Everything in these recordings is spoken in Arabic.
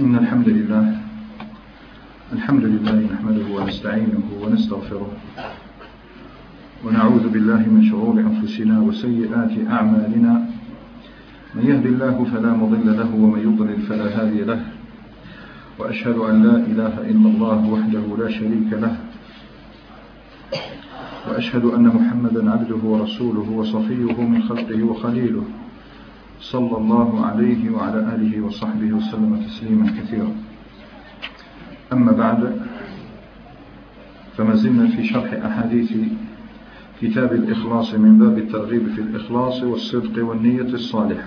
إن الحمد لله نحمده ونستعينه ونستغفره ونعوذ بالله من شرور أنفسنا وسيئات أعمالنا. من يهد الله فلا مضل له ومن يضلل فلا هادي له، وأشهد أن لا إله إلا الله وحده لا شريك له، وأشهد أن محمدا عبده ورسوله وصفيه من خلقه وخليله، صلى الله عليه وعلى آله وصحبه وسلم تسليما كثيرا. أما بعد، فما زلنا في شرح أحاديث كتاب الإخلاص من باب الترغيب في الإخلاص والصدق والنية الصالحة،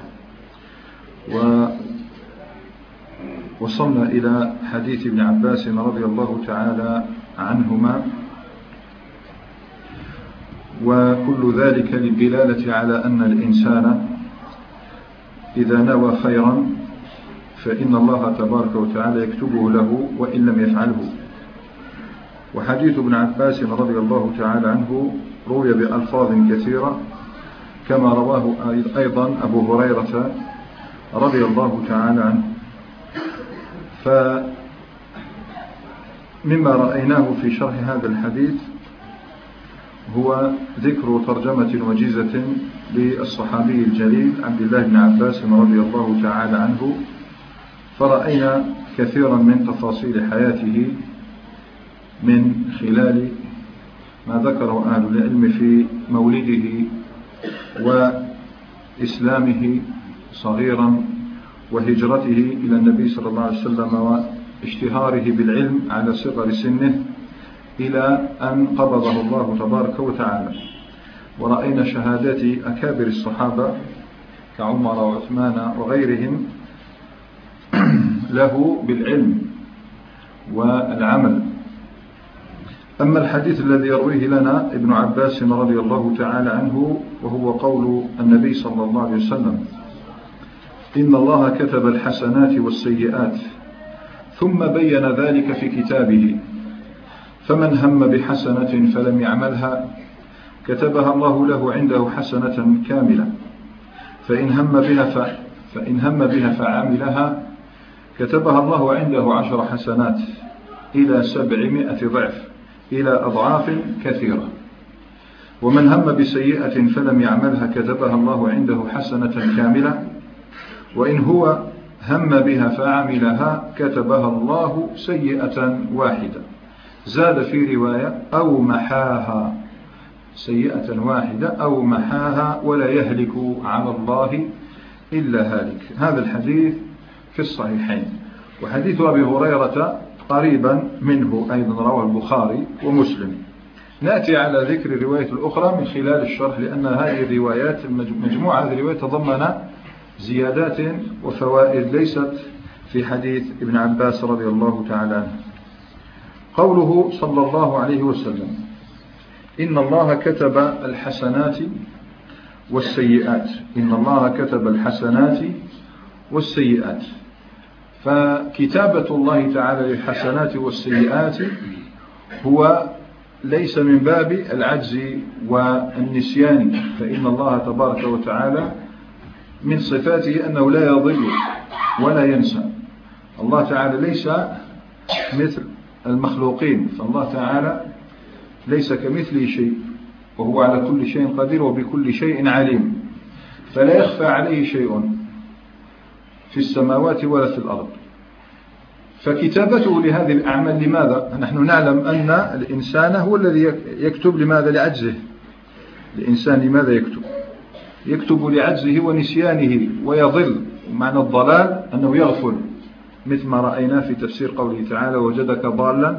ووصلنا إلى حديث ابن عباس رضي الله تعالى عنهما، وكل ذلك للدلالة على أن الإنسان إذا نوى خيرا فإن الله تبارك وتعالى يكتبه له وإن لم يفعله. وحديث ابن عباس رضي الله تعالى عنه روي بألفاظ كثيرة، كما رواه أيضا أبو هريرة رضي الله تعالى عنه. فمما رأيناه في شرح هذا الحديث هو ذكر ترجمة وجيزة للصحابي الجليل عبد الله بن عباس رضي الله تعالى عنه، فرأينا كثيرا من تفاصيل حياته من خلال ما ذكره أهل العلم في مولده وإسلامه صغيرا وهجرته إلى النبي صلى الله عليه وسلم واشتهاره بالعلم على صغر سنه إلى أن قبضه الله تبارك وتعالى. ورأينا شهادات أكابر الصحابة كعمر وعثمان وغيرهم له بالعلم والعمل. أما الحديث الذي يرويه لنا ابن عباس رضي الله تعالى عنه، وهو قول النبي صلى الله عليه وسلم: إن الله كتب الحسنات والسيئات ثم بين ذلك في كتابه، فمن هم بحسنة فلم يعملها كتبها الله له عنده حسنة كاملة، فإن هم بها فعملها كتبها الله عنده 10 حسنات إلى 700 ضعف إلى أضعاف كثيرة. ومن هم بسيئة فلم يعملها كتبها الله عنده حسنة كاملة، وإن هو هم بها فعملها كتبها الله سيئة واحدة. زاد في رواية: أو محاها، سيئة واحدة أو محاها، ولا يهلك على الله إلا هالك. هذا الحديث في الصحيحين. وحديث أبي هريرة قريبا منه أيضا رواه البخاري ومسلم. نأتي على ذكر الرواية الأخرى من خلال الشرح، لأن هذه الروايات مجموعة هذه الروايات تضمن زيادات وفوائد ليست في حديث ابن عباس رضي الله تعالى عنه. قوله صلى الله عليه وسلم: إن الله كتب الحسنات والسيئات. إن الله كتب الحسنات والسيئات. فكتابة الله تعالى للحسنات والسيئات هو ليس من باب العجز والنسيان، فإن الله تبارك وتعالى من صفاته أنه لا يضل ولا ينسى. الله تعالى ليس مثل المخلوقين، فالله تعالى ليس كمثله شيء، وهو على كل شيء قدير وبكل شيء عليم، فلا يخفى عليه شيء في السماوات ولا في الأرض. فكتابته لهذه الأعمال لماذا؟ نحن نعلم أن الإنسان هو الذي يكتب. لماذا؟ لعجزه. الإنسان لماذا يكتب؟ يكتب لعجزه ونسيانه ويضل. معنى الضلال أنه يغفل، مثل ما رأينا في تفسير قوله تعالى: وجدك ضالا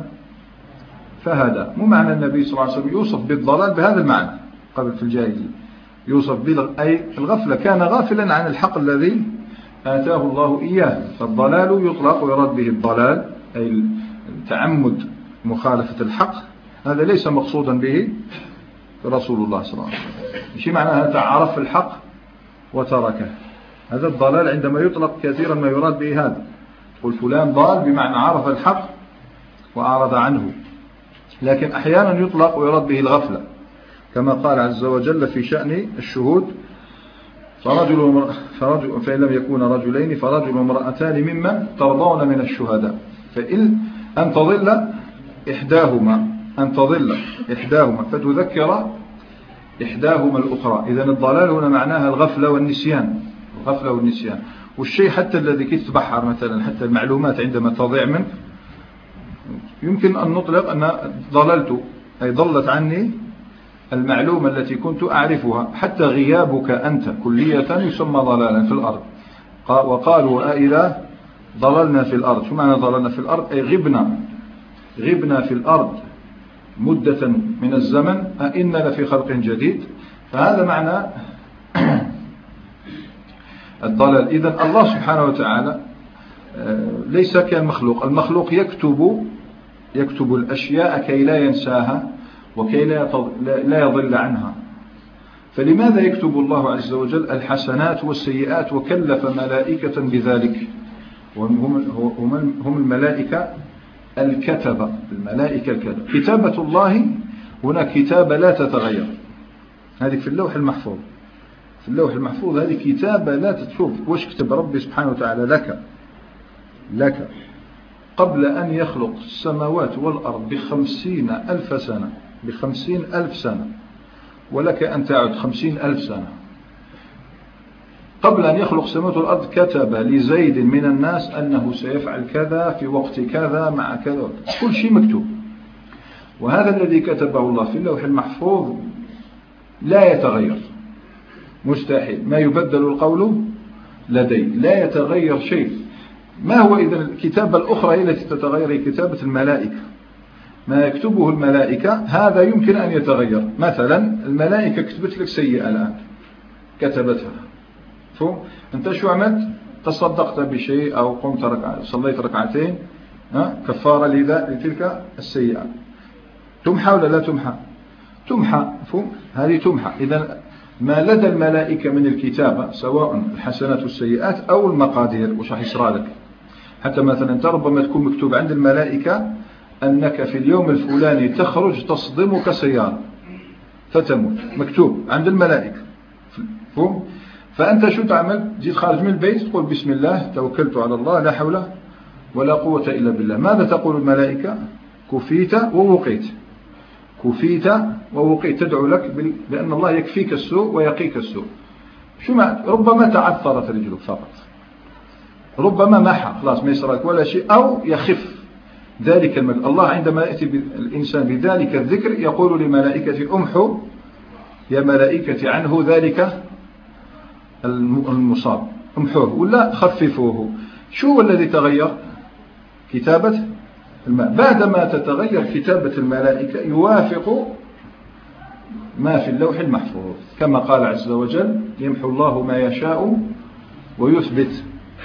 فهدى. مو معنى النبي صلى الله عليه وسلم يوصف بالضلال بهذا المعنى قبل في الجاهلية، يوصف أي الغفلة، كان غافلا عن الحق الذي آتاه الله إياه. فالضلال يطلق ويراد به الضلال أي تعمد مخالفة الحق، هذا ليس مقصودا به رسول الله صلى الله عليه وسلم. مش معنى هذا عرف الحق وتركه، هذا الضلال عندما يطلق كثيرا ما يراد به هذا، قل فلان ضال بمعنى عرف الحق وأعرض عنه. لكن أحيانا يطلق ويراد به الغفلة، كما قال عز وجل في شأن الشهود: فإن لم يكون رجلين فرجل وامرأتان ممن ترضون من الشهداء أن تضل إحداهما فتذكر إحداهما الأخرى. إذن الضلال هنا معناها الغفلة والنسيان. والشيء حتى الذي يتبحر مثلا، حتى المعلومات عندما تضيع منك يمكن أن نطلق أن ضللت، أي ضلت عني المعلومة التي كنت أعرفها. حتى غيابك أنت كلية يسمى ضلالا في الأرض. وقالوا إذا ضللنا في الأرض، شو معنى ضللنا في الأرض؟ أي غبنا في الأرض مدة من الزمن أئنا لفي خلق جديد. فهذا معنى الضلال. إذن الله سبحانه وتعالى ليس كالمخلوق. المخلوق يكتب الأشياء كي لا ينساها وكي لا يضل عنها. فلماذا يكتب الله عز وجل الحسنات والسيئات وكلف ملائكة بذلك؟ هم الملائكة الكتبة. كتابة الله هنا كتابة لا تتغير. هذه في اللوح المحفوظ هذه كتابة لا تتشوف. وش كتب ربي سبحانه وتعالى لك قبل أن يخلق السماوات والأرض ب50,000 سنة ولك أن تعد 50,000 سنة. قبل أن يخلق السماوات والأرض كتب لزيد من الناس أنه سيفعل كذا في وقت كذا مع كذا، كل شيء مكتوب. وهذا الذي كتبه الله في اللوح المحفوظ لا يتغير، مستحيل. ما يبدل القول لدي، لا يتغير شيء. ما هو إذن الكتابة الأخرى التي تتغير؟ هي كتابة الملائكة. ما يكتبه الملائكة هذا يمكن أن يتغير. مثلا الملائكة كتبت لك سيئة الآن، كتبتها، أنت شو عملت؟ تصدقت بشيء أو قمت صليت ركعتين كفارة لتلك السيئة، تمحى ولا لا تمحى؟ هذه تمحى. إذن ما لدى الملائكة من الكتابة سواء الحسنات والسيئات أو المقادير وش راح يصير لك. حتى مثلا أنت ربما تكون مكتوب عند الملائكة أنك في اليوم الفلاني تخرج تصدمك سيارة فتموت، مكتوب عند الملائكة. فأنت شو تعمل؟ جيت خارج من البيت تقول بسم الله توكلت على الله لا حول ولا قوة إلا بالله. ماذا تقول الملائكة؟ كفيت ووقيت، تدعو لك بأن الله يكفيك السوء ويقيك السوء. ربما تعثرت رجلك فقط، ربما محى خلاص ما يسرك ولا شيء، أو يخف ذلك المجد. الله عندما يأتي الإنسان بذلك الذكر يقول لملائكة امحوا يا ملائكة عنه ذلك المصاب، امحوه ولا خففوه. شو الذي تغير؟ كتابة بعدما تتغير كتابة الملائكة يوافق ما في اللوح المحفوظ، كما قال عز وجل يمحو الله ما يشاء ويثبت.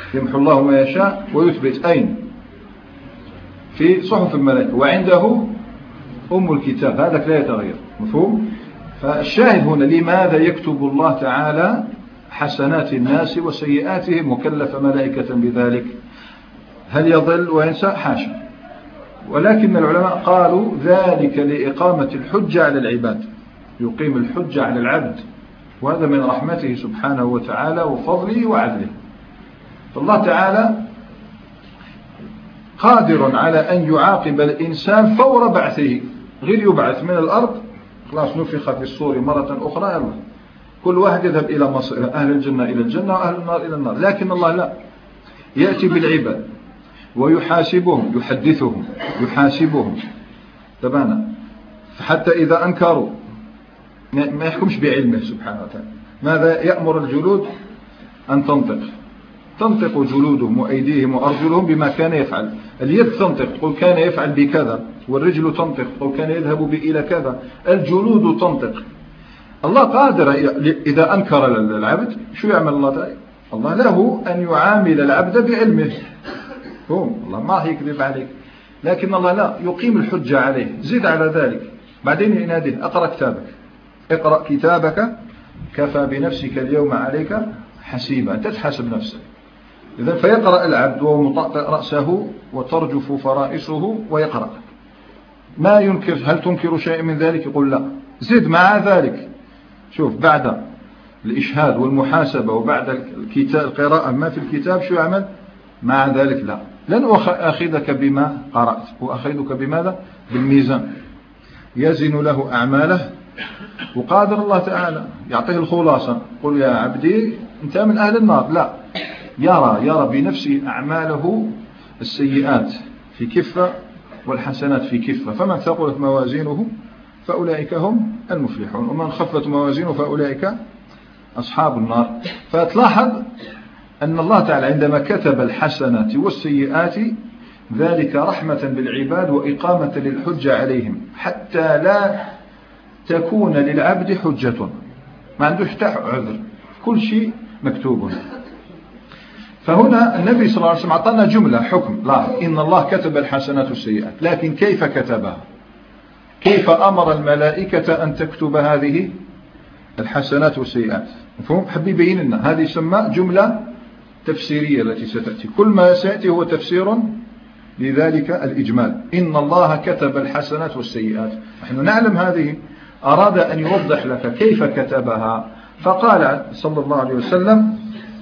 أين؟ في صحف الملائكة، وعنده أم الكتاب، هذا لا يتغير. مفهوم؟ فالشاهد هنا لماذا يكتب الله تعالى حسنات الناس وسيئاتهم وكلف ملائكة بذلك؟ هل يضل وينسى؟ حاشا. ولكن العلماء قالوا ذلك لإقامة الحجة على العباد، يقيم الحجة على العبد، وهذا من رحمته سبحانه وتعالى وفضله وعدله. فالله تعالى قادر على أن يعاقب الإنسان فور بعثه، غير يبعث من الأرض خلاص نفخ في الصور مرة أخرى، يلا كل واحد يذهب إلى مصير، أهل الجنة إلى الجنة وأهل النار إلى النار. لكن الله لا، يأتي بالعباد ويحاسبهم، يحاسبهم تبانا. فحتى إذا أنكروا ما يحكمش بعلمه سبحانه وتعالى. ماذا يأمر الجلود أن تنطق جلودهم وأيديهم وأرجلهم بما كان يفعل. اليد تنطق تقول كان يفعل بكذا، والرجل تنطق تقول كان يذهب بي إلى كذا، الجلود تنطق. الله قادر إذا أنكر العبد شو يعمل الله تعالى؟ الله له أن يعامل العبد بعلمه، الله ما يكذب عليك، لكن الله لا، يقيم الحجة عليه. زيد على ذلك بعدين يناديه اقرأ كتابك كفى بنفسك اليوم عليك حسيبا، تتحاسب نفسك. إذن فيقرأ العبد وهو مطأطئ رأسه وترجف فرائسه ويقرأ. ما ينكر، هل تنكر شيء من ذلك؟ يقول لا. زد مع ذلك، شوف بعد الإشهاد والمحاسبة وبعد القراءة ما في الكتاب شو يعمل؟ مع ذلك لا، لن أخذك بما قرأت، وأخذك بماذا؟ بالميزان يزن له أعماله. وقادر الله تعالى يعطيه الخلاصة، قل يا عبدي أنت من أهل النار، لا، يرى بنفسه أعماله السيئات في كفة والحسنات في كفة، فمن ثقلت موازينه فأولئك هم المفلحون، ومن خفت موازينه فأولئك أصحاب النار. فتلاحظ أن الله تعالى عندما كتب الحسنات والسيئات ذلك رحمة بالعباد وإقامة للحجة عليهم، حتى لا تكون للعبد حجة، ما عندوش عذر، كل شيء مكتوب. فهنا النبي صلى الله عليه وسلم أعطانا جملة حكم، لا، إن الله كتب الحسنات والسيئات، لكن كيف كتبها؟ كيف أمر الملائكة أن تكتب هذه الحسنات والسيئات؟ مفهوم؟ حب يبين لنا، هذه يسمى جملة تفسيرية التي ستأتي، كل ما سيأتي هو تفسير لذلك الإجمال. إن الله كتب الحسنات والسيئات، نحن نعلم هذه، أراد أن يوضح لك كيف كتبها، فقال صلى الله عليه وسلم: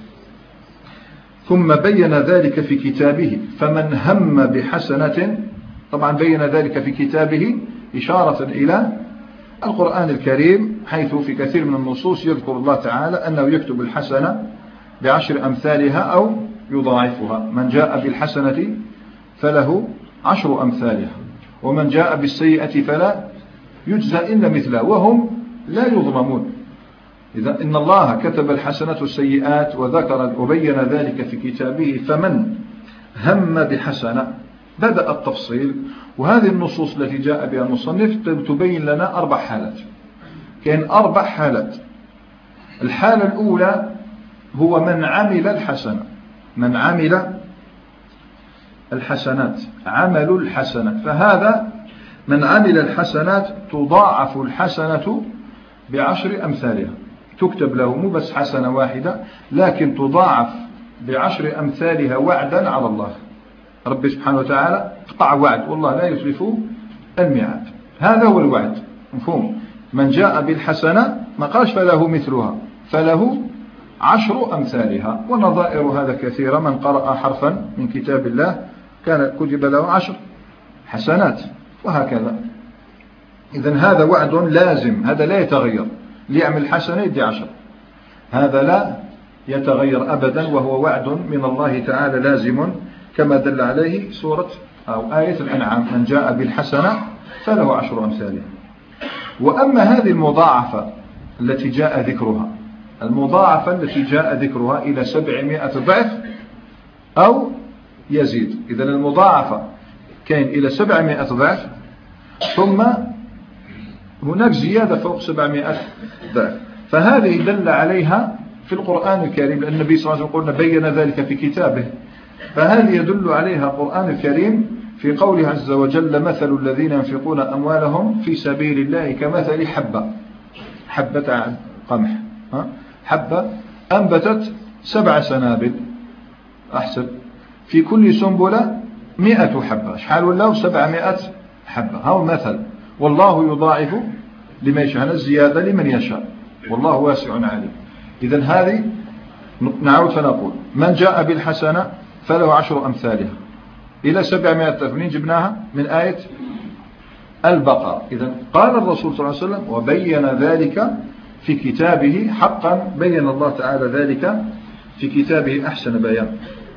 ثم بين ذلك في كتابه فمن هم بحسنة. طبعا بين ذلك في كتابه إشارة إلى القرآن الكريم، حيث في كثير من النصوص يذكر الله تعالى أنه يكتب الحسنة ب10 أمثالها أو يضاعفها. من جاء بالحسنة فله 10 أمثالها، ومن جاء بالسيئة فلا يجزى إلا مثلها وهم لا يظلمون. إذا إن الله كتب الحسنات والسيئات وذكر وبين ذلك في كتابه فمن هم بحسنة، بدأ التفصيل. وهذه النصوص التي جاء بها المصنف تبين لنا 4 حالات. كان 4 حالات. الحالة الأولى هو من عمل الحسنة، من عمل الحسنات، عمل الحسنة، فهذا من عمل الحسنات تضاعف الحسنة ب10 أمثالها، تكتب له مو بس حسنة واحدة، لكن تضاعف ب10 أمثالها وعدا على الله. ربي سبحانه وتعالى قطع وعد، والله لا يخلف الميعاد، هذا هو الوعد. مفهوم؟ من جاء بالحسنة ما قالش فله مثلها، فله 10 أمثالها، ونظائر هذا كثيرة. من قرأ حرفا من كتاب الله كان كتب له 10 حسنات، وهكذا. إذن هذا وعد لازم، هذا لا يتغير. ليعمل حسنة يدي 10، هذا لا يتغير أبدا، وهو وعد من الله تعالى لازم، كما دل عليه سورة أو آية الأنعام: من جاء بالحسنة فله 10 أمثالها. وأما هذه المضاعفة التي جاء ذكرها، المضاعفة التي جاء ذكرها إلى 700 ضعف أو يزيد. إذن المضاعفة كان إلى 700 ضعف، ثم هناك زيادة فوق 700 ضعف، فهذه دل عليها في القرآن الكريم، لأن النبي صلى الله عليه وسلم بين ذلك في كتابه. فهذه يدل عليها القرآن الكريم في قوله عز وجل: مثل الذين ينفقون أموالهم في سبيل الله كمثل حبة قمح، حبة أنبتت 7 سنابل، أحسب في كل سنبلة 100 حبة، شحال ولاو 700 حبة. هاو مثل، والله يضاعف لمن يشاء، الزيادة لمن يشاء، والله واسع عليم. إذن هذه نعود فنقول: من جاء بالحسنة فله 10 أمثالها إلى 700. منين جبناها؟ من آية البقرة. إذن قال الرسول صلى الله عليه وسلم: وبين ذلك في كتابه، حقا بين الله تعالى ذلك في كتابه أحسن بيان.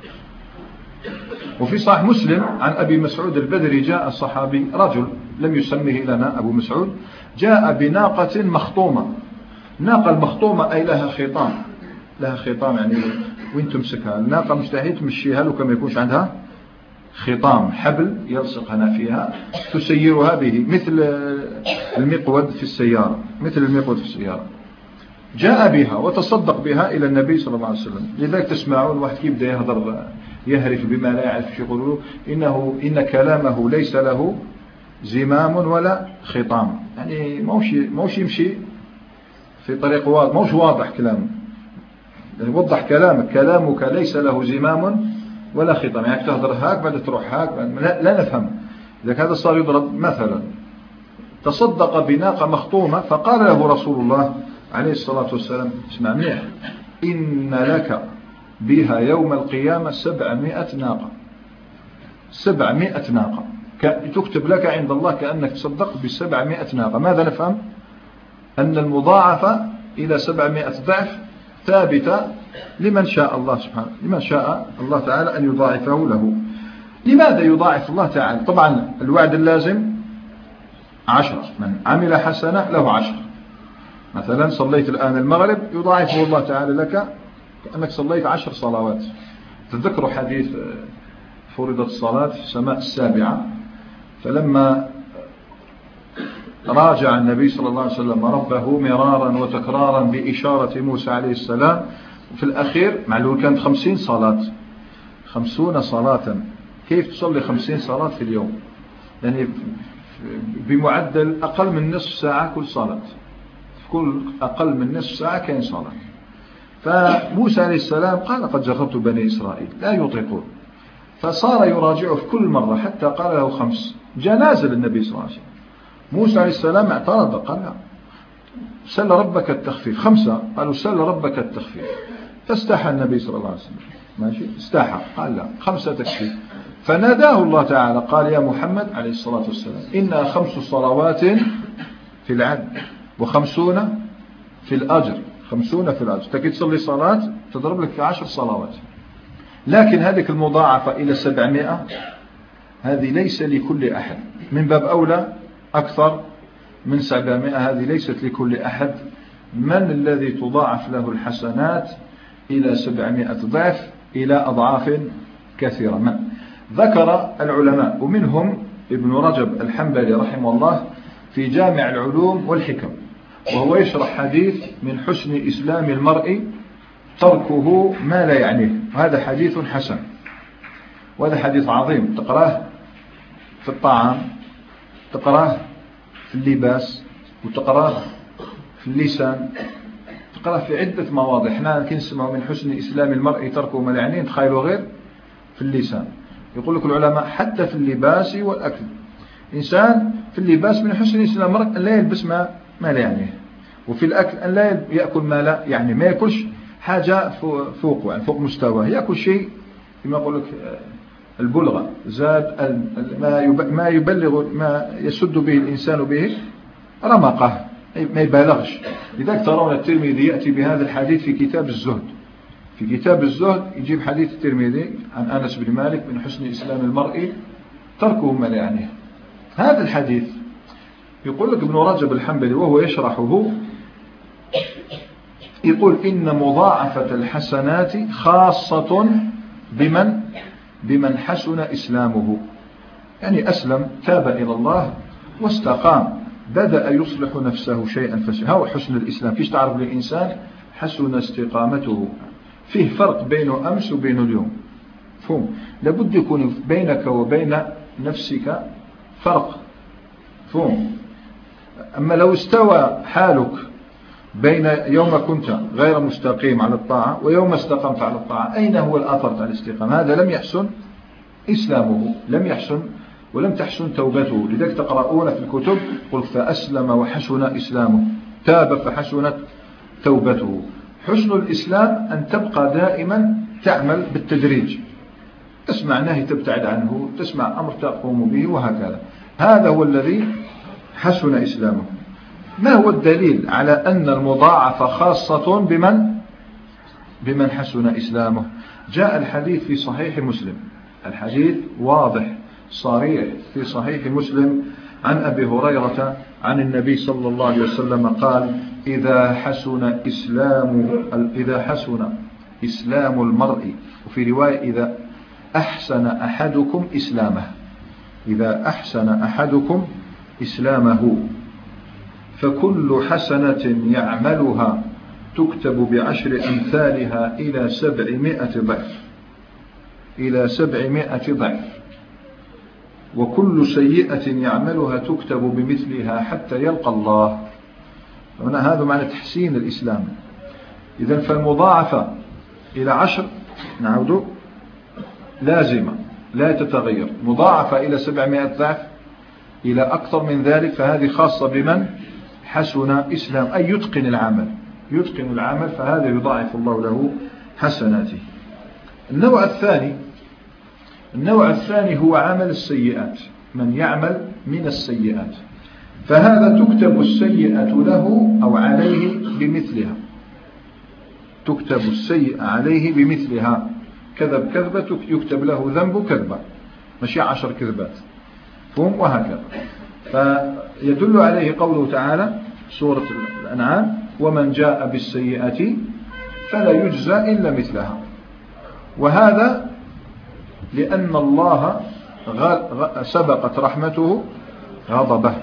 وفي صحيح مسلم عن أبي مسعود البدري جاء الصحابي رجل لم يسمه لنا أبو مسعود، جاء بناقة مخطومة. الناقة المخطومة أي لها خيطان، لها خيطان، يعني وين تمسكها الناقة مستحيل تمشيها لو كما يكونش عندها خيطان، حبل يلصقها فيها تسيرها به، مثل المقود في السيارة، مثل المقود في السيارة. جاء بها وتصدق بها إلى النبي صلى الله عليه وسلم. لذلك تسمعون واحد كيف بدا يهضر يهرف بما لا يعرف، يقولوا إن كلامه ليس له زمام ولا خطام، يعني موش يمشي في طريق واضح، موش واضح كلامه. يعني وضح كلامك ليس له زمام ولا خطام، يعني تهضر هاك بعد تروح هاك، لا نفهم. إذا هذا صار يضرب مثلا. تصدق بناقة مخطومة، فقال له رسول الله عليه الصلاة والسلام اسمع منيح إن لك بها يوم القيامة 700 ناقة 700 ناقة تكتب لك عند الله كأنك تصدق ب700 ناقة. ماذا نفهم؟ أن المضاعفة إلى 700 ضعف ثابتة لمن شاء الله سبحانه، لمن شاء الله تعالى أن يضاعفه له. لماذا يضاعف الله تعالى؟ طبعا الوعد اللازم 10، من عمل حسنة له 10. مثلا صليت الآن المغرب يضاعفه الله تعالى لك كأنك صليت 10 صلوات. تذكروا حديث فرضت الصلاة في السماء السابعة، فلما راجع النبي صلى الله عليه وسلم ربه مرارا وتكرارا بإشارة موسى عليه السلام، في الأخير معلوم كانت 50 صلاة، 50 صلاة. كيف تصلي 50 صلاة في اليوم؟ يعني بمعدل أقل من نصف ساعة كل صلاة، كل أقل من نصف ساعة كان صلاة. فموسى عليه السلام قال قد جربت بني إسرائيل لا يطيقون، فصار يراجعه في كل مرة حتى قال له 5. جنازة للنبي صلى الله عليه وسلم. موسى عليه السلام اعترض قال لا، سل ربك التخفيف. 5 قالوا سل ربك التخفيف، فاستحى النبي صلى الله عليه وسلم، ماشي استحى قال لا 5 تكفيف. فناداه الله تعالى قال يا محمد عليه الصلاة والسلام إنها 5 صلوات في العدل و50 في الأجر، 50 في الأجر. تكي تصلي صلاة تضرب لك في 10 صلوات. لكن هذه المضاعفة إلى 700 هذه ليس لكل أحد، من باب أولى أكثر من 700 هذه ليست لكل أحد. من الذي تضاعف له الحسنات إلى 700 ضعف إلى أضعاف كثيرة؟ من ذكر العلماء، ومنهم ابن رجب الحنبلي رحمه الله في جامع العلوم والحكم، وهو يشرح حديث من حسن إسلام المرء تركه ما لا يعنيه. وهذا حديث حسن، وهذا حديث عظيم. تقراه في الطعام، تقراه في اللباس، وتقراه في اللسان، تقراه في عدة مواضع. احنا كنسمع من حسن إسلام المرء تركه ما لا يعنيه، تخيلوا غير في اللسان. يقول لك العلماء حتى في اللباس والأكل، إنسان في اللباس من حسن إسلام المرء أن لا يلبس ما لا يعنيه، وفي الأكل أن لا يأكل ما لا يعني، ما يأكلش حاجة فوق يعني فوق مستواه، يأكل شيء كما يقول لك البلغة زاد ما يبلغ ما يسد به الإنسان به رمقه، ما يبالغش. لذلك ترون الترمذي يأتي بهذا الحديث في كتاب الزهد. في كتاب الزهد يجيب حديث الترمذي عن أنس بن مالك من حسن إسلام المرء تركه ما لا يعنيه. هذا الحديث يقول لك ابن رجب الحنبلي وهو يشرحه، يقول إن مضاعفة الحسنات خاصة بمن حسن إسلامه، يعني أسلم تاب إلى الله واستقام، بدأ يصلح نفسه شيئا فشيئا. هو حسن الإسلام. كيش تعرف للإنسان حسن استقامته؟ فيه فرق بينه أمس وبينه اليوم، فهم؟ لابد يكون بينك وبين نفسك فرق، فهم؟ أما لو استوى حالك بين يوم كنت غير مستقيم على الطاعة ويوم استقمت على الطاعة، أين هو الأثر على الاستقامة؟ هذا لم يحسن إسلامه، لم يحسن ولم تحسن توبته. لذلك تقرؤون في الكتب قل فأسلم وحسن إسلامه، تاب فحسنت توبته. حسن الإسلام أن تبقى دائما تعمل بالتدريج، تسمع نهي تبتعد عنه، تسمع أمر تقوم به، وهكذا. هذا هو الذي حسن إسلامه. ما هو الدليل على أن المضاعفة خاصة بمن حسن إسلامه؟ جاء الحديث في صحيح مسلم، الحديث واضح صريح في صحيح مسلم عن أبي هريرة عن النبي صلى الله عليه وسلم قال إذا حسن إسلام المرء، وفي رواية إذا أحسن أحدكم إسلامه، إذا أحسن أحدكم إسلامه فكل حسنة يعملها تكتب ب10 أمثالها إلى 700 ضعف، إلى 700 ضعف، وكل سيئة يعملها تكتب بمثلها حتى يلقى الله. هذا معنى تحسين الإسلام. إذن فالمضاعفة إلى 10 نعود لازمة لا تتغير، مضاعفة إلى 700 ضعف إلى أكثر من ذلك، فهذه خاصة بمن حسن إسلام، أي يتقن العمل. يتقن العمل فهذا يضاعف الله له حسناته. النوع الثاني هو عمل السيئات، من يعمل من السيئات، فهذا تكتب السيئة له أو عليه بمثلها، تكتب السيئة عليه بمثلها، كذب كذبة يكتب له ذنب كذبة، ماشي 10 كذبات، فهم وهكذا. فيدل عليه قوله تعالى سورة الأنعام: ومن جاء بالسيئة فلا يجزى إلا مثلها. وهذا لأن الله سبقت رحمته غضبه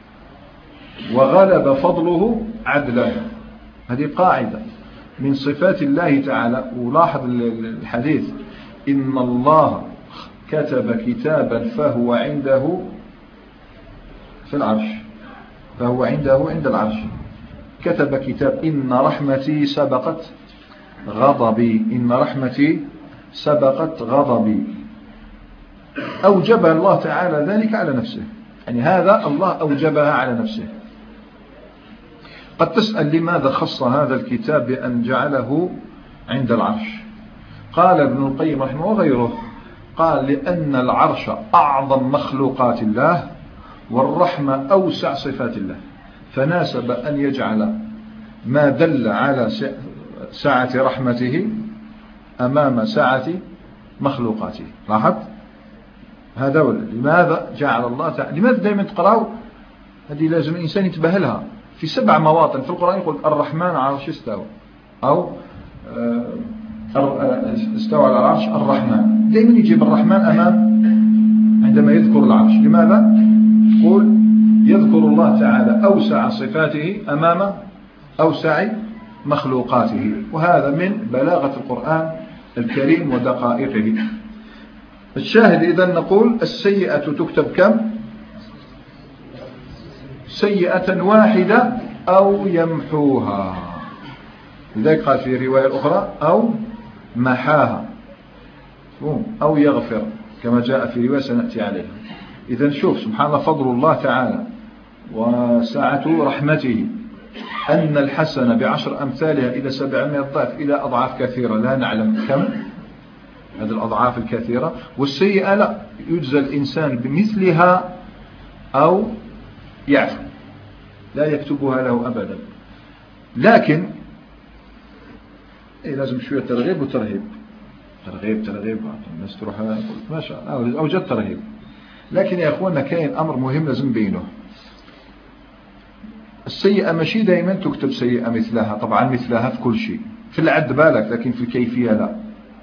وغلب فضله عدله. هذه قاعدة من صفات الله تعالى. ولاحظ الحديث: إن الله كتب كتابا فهو عنده في العرش، فهو عنده عند العرش، كتب كتاب: إن رحمتي سبقت غضبي، إن رحمتي سبقت غضبي. أوجب الله تعالى ذلك على نفسه، يعني هذا الله أوجبها على نفسه. قد تسأل لماذا خص هذا الكتاب بأن جعله عند العرش؟ قال ابن القيم رحمه وغيره، قال: لأن العرش أعظم مخلوقات الله والرحمة أوسع صفات الله، فناسب أن يجعل ما دل على سعة رحمته أمام سعة مخلوقاته. لاحظ هذا لماذا جعل الله تعالى. لماذا دائما تقرأوا هذه لازم الإنسان ينتبه لها. في 7 مواطن في القرآن يقول الرحمن على العرش استوى، أو استوى على العرش الرحمن، دائما يجيب الرحمن أمام عندما يذكر العرش. لماذا؟ يقول يذكر الله تعالى أوسع صفاته أمام أوسع مخلوقاته، وهذا من بلاغة القرآن الكريم ودقائقه. الشاهد إذن نقول السيئة تكتب كم؟ سيئة واحدة أو يمحوها. لذلك قال في رواية أخرى: أو محاها، أو يغفر، كما جاء في رواية سنأتي عليها. إذن شوف سبحان الله فضل الله تعالى وسعة رحمته، أن الحسنة ب10 أمثالها إلى 700 ضعف، إلى أضعاف كثيرة لا نعلم كم هذه الأضعاف الكثيرة. والسيئة لا، يجزى الإنسان بمثلها أو يعفو، لا يكتبها له أبدا. لكن لازم شوية ترغيب وترهيب، ترغيب الناس تروح ما شاء الله أوجد ترهيب. لكن يا أخوانا كاين أمر مهم لازم بينه. السيئة ماشي دائما تكتب سيئة مثلها، طبعا مثلها في كل شيء، في العد بالك، لكن في الكيفية لا.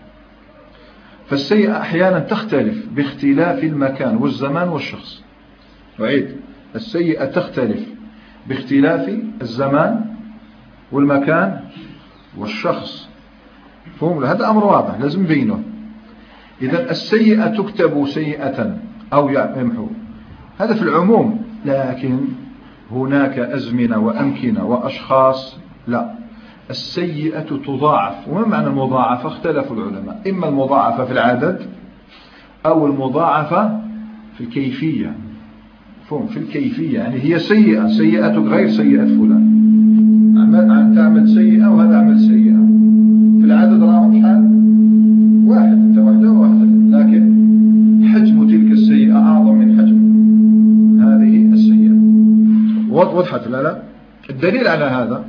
فالسيئة أحيانا تختلف باختلاف المكان والزمان والشخص. وعيد: السيئة تختلف باختلاف الزمان والمكان والشخص. فهم؟ هذا أمر واضح لازم بينه. إذا السيئة تكتب سيئة أو يمحو، هذا في العموم. لكن هناك أزمنة وأمكنة وأشخاص لا، السيئة تضاعف. وما معنى المضاعفة؟ اختلف العلماء، إما المضاعفة في العدد أو المضاعفة في الكيفية. فهم؟ في الكيفية، يعني هي سيئتك غير سيئة فلان، تعمل سيئة وهذا عمل سيئة. في العدد راهم شحال؟ واحد، انت واحدة وواحدة، لكن حجم تلك السيئة أعظم من حجم هذه السيئة. وضحت؟ لا. الدليل على هذا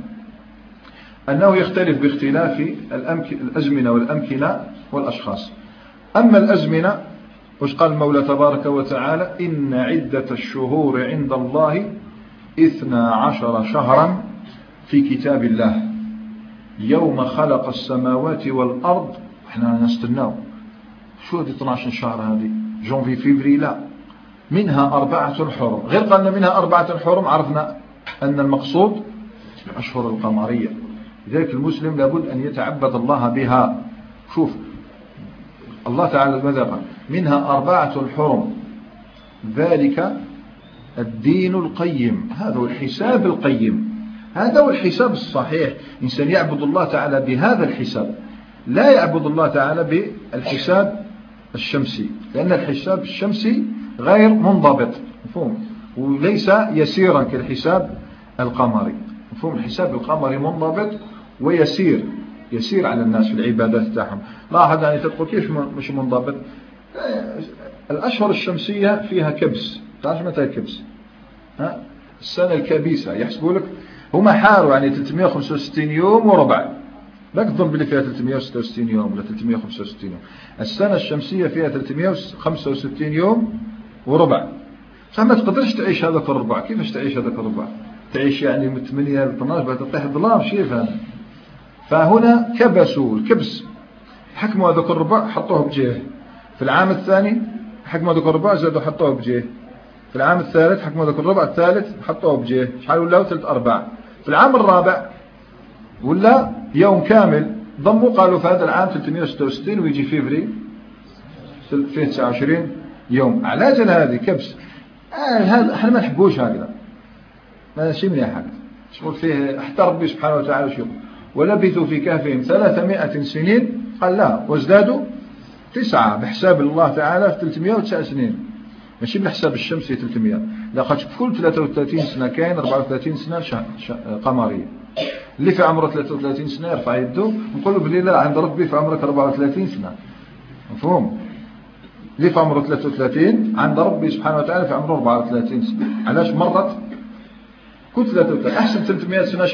أنه يختلف باختلاف الأزمنة والأمكنة والأشخاص. أما الأزمنة، وش قال المولى تبارك وتعالى: إن عدة الشهور عند الله 12 شهرا في كتاب الله يوم خلق السماوات والأرض. احنا نستناو شو هذه 12 شهر هذه؟ جونفي فيفري؟ لا، منها 4 حرم. غير قالنا منها 4 حرم، عرفنا أن المقصود الأشهر القمرية. لذلك المسلم لابد أن يتعبد الله بها. شوف الله تعالى ماذا قال: منها 4 حرم ذلك الدين القيم. هذا هو الحساب القيم، هذا هو الحساب الصحيح. إنسان يعبد الله تعالى بهذا الحساب، لا يعبد الله تعالى بالحساب الشمسي، لأن الحساب الشمسي غير منضبط، مفهوم، وليس يسيرا كالحساب القمري، مفهوم. الحساب القمري منضبط ويسير على الناس في العبادات تاعهم. لاحظ يعني تقول كيف مش منضبط؟ الأشهر الشمسية فيها كبس. تعرف متى الكبس؟ السنة الكبيسة يحسبوا لك هما حاروا يعني 365 يوم وربع. لا تظن بلي فيها 366 يوم ولا 365 يوم. السنة الشمسية فيها 365 يوم وربع. فما تقدرش تعيش هذاك الربع. كيفاش تعيش هذاك الربع؟ تعيش يعني من 8 ل 12 بعد تطيح الظلام. كيف هذا؟ فهنا كبسوا الكبس، حكموا هذاك الربع حطوه بجهه. في العام الثاني حكموا هذاك الربع زادوا حطوه بجهه. في العام الثالث حكموا هذاك الربع الثالث حطوه بجهه. شحال ولاو 3 4. في العام الرابع ولا يوم كامل ضموا قالوا في هذا العام 366 ويجي فيفري فيه 29 يوم. على اجل هذه كبس. هذا احنا ما نحبوش هكذا، ماشي مليح هكذا. شغل فيه حتى ربي سبحانه وتعالى شوف ولبثوا في كهفهم 300 سنين قال لا وازدادوا 9 بحساب الله تعالى في 309 سنين، ماشي بالحساب الشمسي 300. لقد كل 33 سنة كاين 34 سنة قمرية. اللي في عمره 33 سنة يرفع يده نقول بلي لا عند ربي في عمرك 34 سنة. مفهوم. اللي في عمره 33 عند ربي سبحانه وتعالى في عمره 34 سنة. علاش مرت كل 33 احسن 300 سنة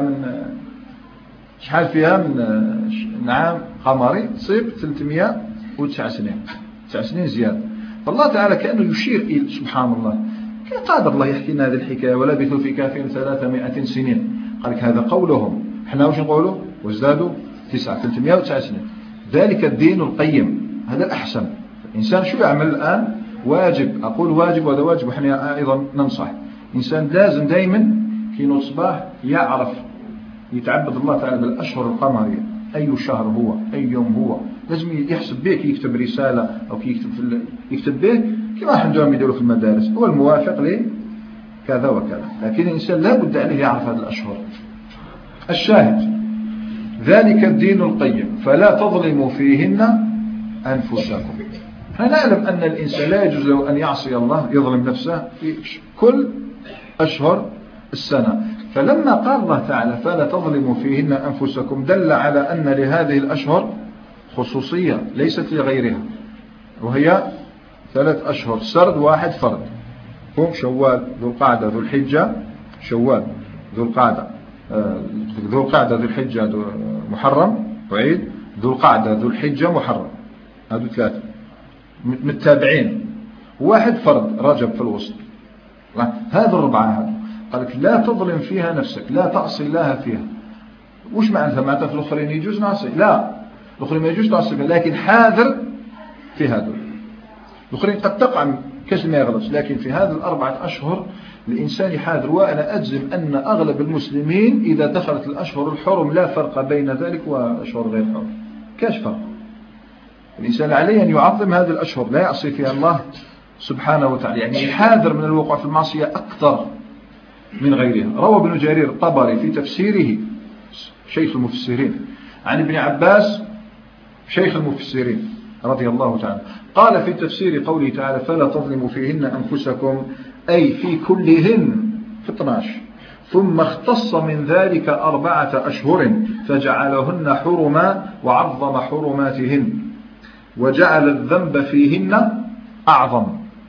شحال فيها من عام قمري تصيب 309 سنين 9 سنين زيادة. فالله تعالى كأنه يشير إلى سبحان الله قادر الله يحكي لنا هذه الحكاية ولبثوا في كهفهم 300 سنين. قال لك هذا قولهم، احنا وش نقولوا وازدادوا 309 سنين. ذلك الدين القيم. هذا الأحسن. الإنسان شو يعمل الآن؟ واجب، أقول واجب وهذا واجب وإحنا أيضا ننصح. إنسان لازم دايما كي الصباح يعرف يتعبد الله تعالى بالأشهر القمرية، أي شهر هو أي يوم هو لازم يحسب به. كي يكتب رسالة أو كي يكتب به كما حنا يديروا في المدارس هو الموافق ليه كذا وكذا. لكن الإنسان لا بد عليه يعرف هذه الأشهر. الشاهد ذلك الدين القيم فلا تظلموا فيهن أنفسكم. احنا نعلم أن الإنسان لا يجوز له أن يعصي الله يظلم نفسه في كل أشهر السنة. فلما قال الله تعالى فلا تظلموا فيهن أنفسكم دل على أن لهذه الأشهر خصوصية ليست لغيرها، وهي 3 أشهر سرد واحد فرد. هم شوال ذو القعدة ذو الحجة، شوال ذو القعدة ذو الحجة محرم وعيد، ذو القعدة ذو الحجة محرم. هذو 3 متابعين، واحد فرد رجب في الوسط. هذا 4 هذا قال لك لا تظلم فيها نفسك، لا تعصي الله فيها. وش معناتها؟ معناتها في الأخرين يجوز نعصي؟ لا، الأخرين ما يجوز نعصي، لكن حاذر في هذا. الأخرين قد تقع كاش ما يغلطش، لكن في هذه 4 أشهر الإنسان يحاذر. وأنا أجزم أن أغلب المسلمين إذا دخلت الأشهر الحرم لا فرق بين ذلك وأشهر غير حرم. كاش فرق. الإنسان عليه أن يعظم هذه الأشهر لا يعصي فيها الله سبحانه وتعالى، يعني يحاذر من الوقوع في المعصية أكثر من غيرها. روى ابن جرير الطبري في تفسيره شيخ المفسرين عن ابن عباس شيخ المفسرين رضي الله تعالى قال في تفسير قوله تعالى فلا تظلموا فيهن أنفسكم أي في كلهن في 12، ثم اختص من ذلك 4 أشهر فجعلهن حرما وعظم حرماتهن وجعل الذنب فيهن أعظم.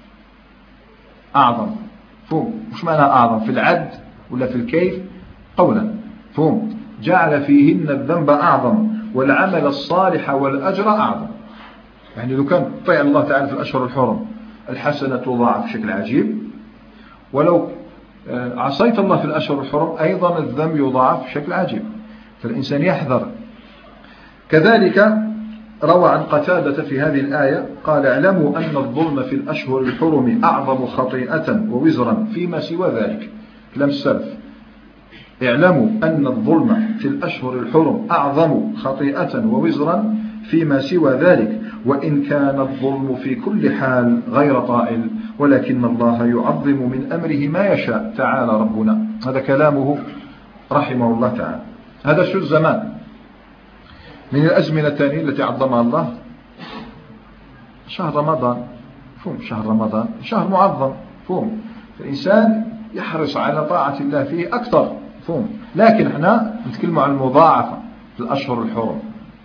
فهم مش معنى أعظم في العد ولا في الكيف قولا. فهم جعل فيهن الذنب أعظم والعمل الصالح والأجر أعظم. يعني لو كان طيع الله تعالى في الأشهر الحرم الحسنة تضاعف بشكل عجيب، ولو عصيت الله في الأشهر الحرم أيضا الذنب يضاعف بشكل عجيب. فالإنسان يحذر. كذلك روى عن قتادة في هذه الآية قال اعلموا أن الظلم في الأشهر الحرم أعظم خطيئة ووزرا فيما سوى ذلك. كلام السلف. اعلموا أن الظلم في الأشهر الحرم أعظم خطيئة ووزرا فيما سوى ذلك وإن كان الظلم في كل حال غير طائل ولكن الله يعظم من أمره ما يشاء تعالى ربنا. هذا كلامه رحمه الله تعالى. هذا شو الزمان من الأزمنة الثانية التي عظمها الله شهر رمضان. فهم شهر رمضان شهر معظم. فهم الإنسان يحرص على طاعة الله فيه أكثر فهم. لكن احنا نتكلم عن المضاعفة في الأشهر الحرم.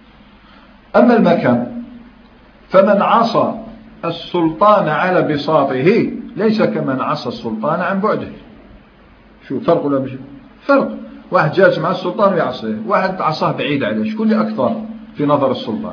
أما المكان فمن عصى السلطان على بساطه ليس كمن عصى السلطان عن بعده. شو فرق ولا مش فرق؟ واحد جالس مع السلطان ويعصيه، واحد عصاه بعيد عليه، شكون اللي أكثر في نظر السلطان؟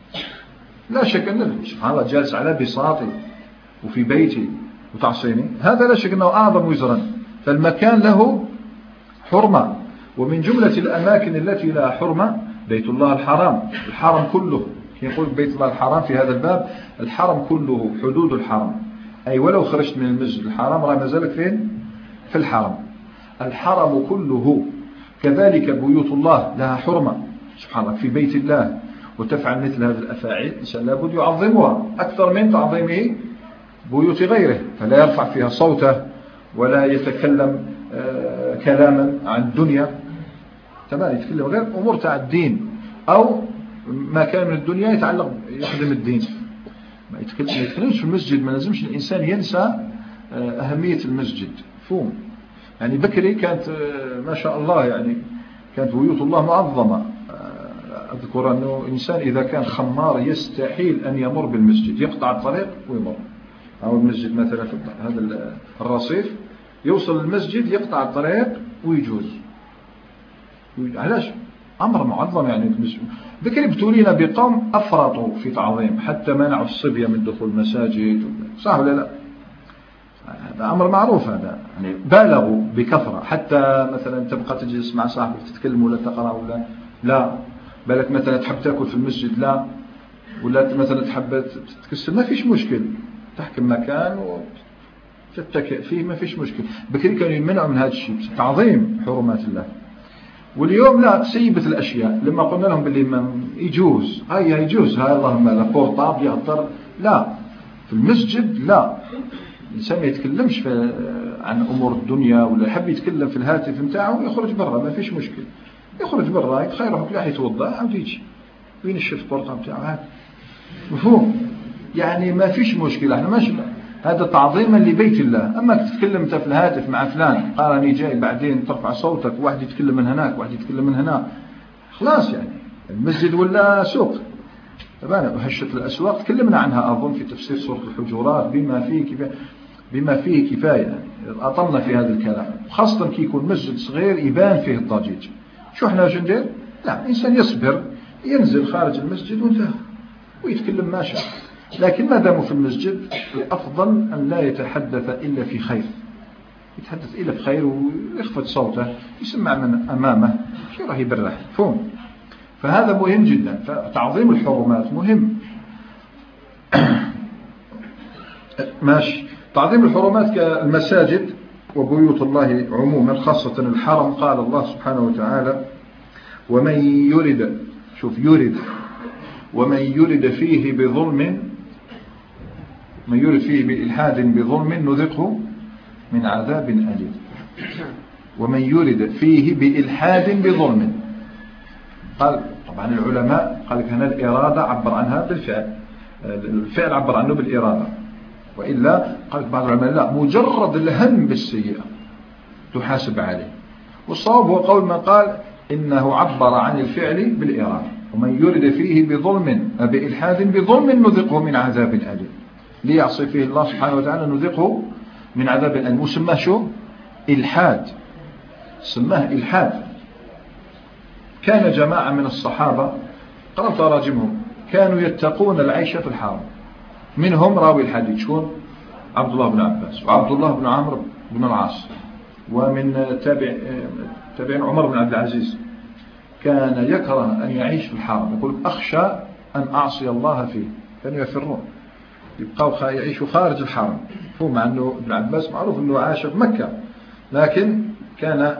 لا شك أنه سبحان الله جالس على بساطي وفي بيتي وتعصيني، هذا لا شك أنه أعظم وزرا. فالمكان له حرمة، ومن جملة الأماكن التي لها حرمة بيت الله الحرام. الحرم كله يقول بيت الله الحرام في هذا الباب الحرم كله حدود الحرم، أي ولو خرجت من المسجد الحرام راه مازالك فين؟ في الحرم. الحرم كله. كذلك بيوت الله لها حرمة سبحان الله في بيت الله، وتفعل مثل هذه الأفاعيل الإنسان لابد يعظمها أكثر من تعظيمه بيوت غيره، فلا يرفع فيها صوته ولا يتكلم كلاما عن الدنيا، تمام، يتكلم غير أمور تاع الدين أو ما كان من الدنيا يتعلق يخدم الدين. ما يتكلمش في المسجد. ما لازمش الإنسان ينسى أهمية المسجد. فهم. يعني بكري كانت ما شاء الله يعني كانت بيوت الله معظمة. أذكر أنه إنسان إذا كان خمار يستحيل أن يمر بالمسجد، يقطع الطريق ويمر. أو المسجد مثلا في هذا الرصيف يوصل المسجد يقطع الطريق ويجوز. علاش؟ أمر معظم يعني. بكري بتولينا بقوم أفرطوا في تعظيم حتى منعوا الصبية من دخول المساجد، صح ولا لا؟ هذا أمر معروف. هذا يعني بالغوا بكثرة، حتى مثلا تبقى تجلس مع صاحبك تتكلم ولا تقرأ ولا لا، بالك مثلا تحب تأكل في المسجد لا، ولا مثلا تحب تتكسر ما فيش مشكل، تحكم مكان وتتكئ فيه ما فيش مشكل. بكري كانوا يمنعوا من هذا الشيء تعظيم حرمات الله. واليوم لا، سيبت الأشياء. لما قلنا لهم باللي ما يجوز هاي يجوز هاي اللهم لا بورطاب يهضر لا في المسجد، لا الإنسان ما يتكلمش عن أمور الدنيا، ولا يحب يتكلم في الهاتف نتاعه يخرج برا ما فيش مشكل، يخرج برا يتخير راح يتوضا عاود يجي وين الشيف البورطاب نتاعه هذا مفهوم. يعني ما فيش مشكلة. احنا ماشي هذا تعظيما لبيت الله. أما تتكلم انت في الهاتف مع فلان قال أنا جاي، بعدين ترفع صوتك واحد يتكلم من هناك واحد يتكلم من هنا، خلاص يعني المسجد ولا سوق. طبعا وهشة الأسواق تكلمنا عنها أظن في تفسير سورة الحجرات بما فيه كفاية يعني. أطلنا في هذا الكلام، خاصة كي يكون مسجد صغير يبان فيه الضجيج. شو احنا جندير؟ لا، إنسان يصبر ينزل خارج المسجد وانتهى ويتكلم ما شاء. لكن ما داموا في المسجد الأفضل أن لا يتحدث إلا في خير، يتحدث إلا في خير ويخفض صوته يسمع من أمامه شو راح يبرح. فهم. فهذا مهم جدا. فتعظيم الحرمات مهم. ماشي. تعظيم الحرمات كالمساجد وبيوت الله عموما، خاصة الحرم. قال الله سبحانه وتعالى ومن يرد، شوف يرد، ومن يرد فيه بظلم، من يرد فيه بإلحاد بظلم نذقه من عذاب أليم. ومن يرد فيه بإلحاد بظلم، قال طبعا العلماء قال لك هنا الإرادة عبر عنها بالفعل، الفعل عبر عنه بالإرادة، وإلا قال بعض العلماء لا، مجرد الهم بالسيئة تحاسب عليه. والصواب هو قول من قال إنه عبر عن الفعل بالإرادة. ومن يرد فيه بظلم بإلحاد بظلم نذقه من عذاب أليم. ليعصي فيه الله سبحانه وتعالى نذقه من عذاب أليم. وسماه شو؟ إلحاد، سماه إلحاد. كان جماعة من الصحابة قرأت تراجمهم كانوا يتقون العيش في الحرم. منهم راوي الحديث شكون؟ عبد الله بن عباس وعبد الله بن عمرو بن العاص، ومن تابعين عمر بن عبد العزيز. كان يكره أن يعيش في الحرم، يقول أخشى أن أعصي الله فيه. كانوا يفرون يبقوا يعيشوا خارج الحرم. هو مع أنه ابن عباس معروف أنه عاش في مكة، لكن كان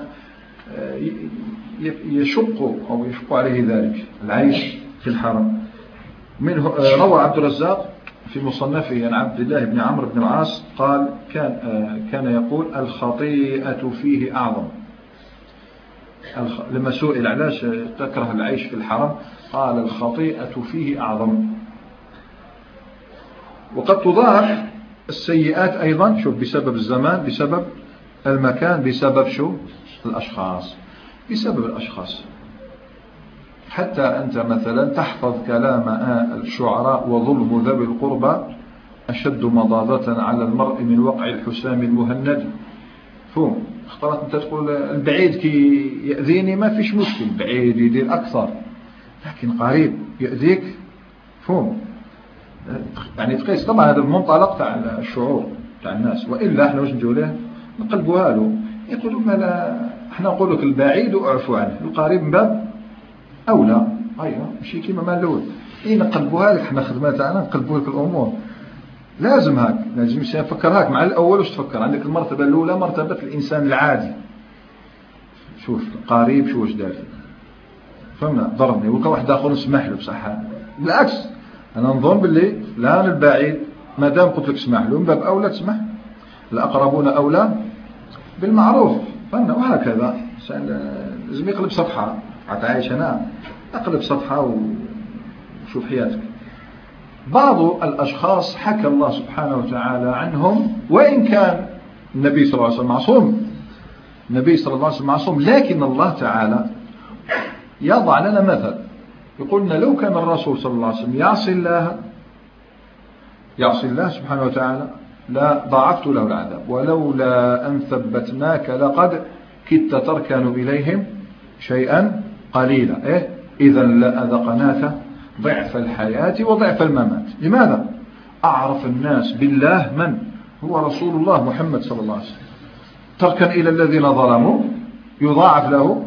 يشق عليه ذلك العيش في الحرم. منه روى عبد الرزاق في مصنفه عن عبد الله بن عمرو بن العاص قال كان يقول الخطيئة فيه أعظم. لما سئل علاش تكره العيش في الحرم قال الخطيئة فيه أعظم. وقد تضاعف السيئات أيضا، شوف بسبب الزمان، بسبب المكان بسبب شو؟ الأشخاص، بسبب الأشخاص. حتى أنت مثلا تحفظ كلام الشعراء: وظلم ذوي القربى أشد مضاضة على المرء من وقع الحسام المهند. فهم اخترت أنت تقول البعيد كي يأذيني ما فيش مشكل، بعيد يدير أكثر، لكن قريب يأذيك. فهم يعني تقيس طبعا هذا المنطلق تاع الشعور تاع الناس، وإلا احنا واش نديروا له؟ نقلبوها له. يقولوا ما لا، احنا نقول لك البعيد واعفوا عنه، القريب من باب أولى. أيوة ماشي كيما ما الأول، نقلبوها لك احنا خدمة تاعنا، نقلبوا لك الأمور. لازم هاك، لازم نفكر هاك مع الأول. واش تفكر؟ عندك المرتبة الأولى مرتبة الإنسان العادي، شوف قريب شو واش دار، فهمنا؟ ضربني وكا واحد آخر نسمح له بصح. بالعكس أنا نظن باللي لا البعيد ما دام قلت لك اسمح له من باب أولى تسمح. الأقربون أولى بالمعروف، فهمنا؟ وهكذا لازم يقلب صفحة. عتعايش أنا أقلب صفحة وشوف حياتك. بعض الأشخاص حكى الله سبحانه وتعالى عنهم، وإن كان النبي صلى الله عليه وسلم معصوم، النبي صلى الله عليه وسلم معصوم، لكن الله تعالى يضع لنا مثل. يقولنا لو كان الرسول صلى الله عليه وسلم يعصي الله سبحانه وتعالى لا ضاعفت له العذاب، ولولا أن ثبتناك لقد كدت تركن إليهم شيئا قليلا، إذا لأذقناك ضعف الحياة وضعف الممات. لماذا؟ أعرف الناس بالله من هو رسول الله محمد صلى الله عليه وسلم. تركن إلى الذين ظلموا يضاعف له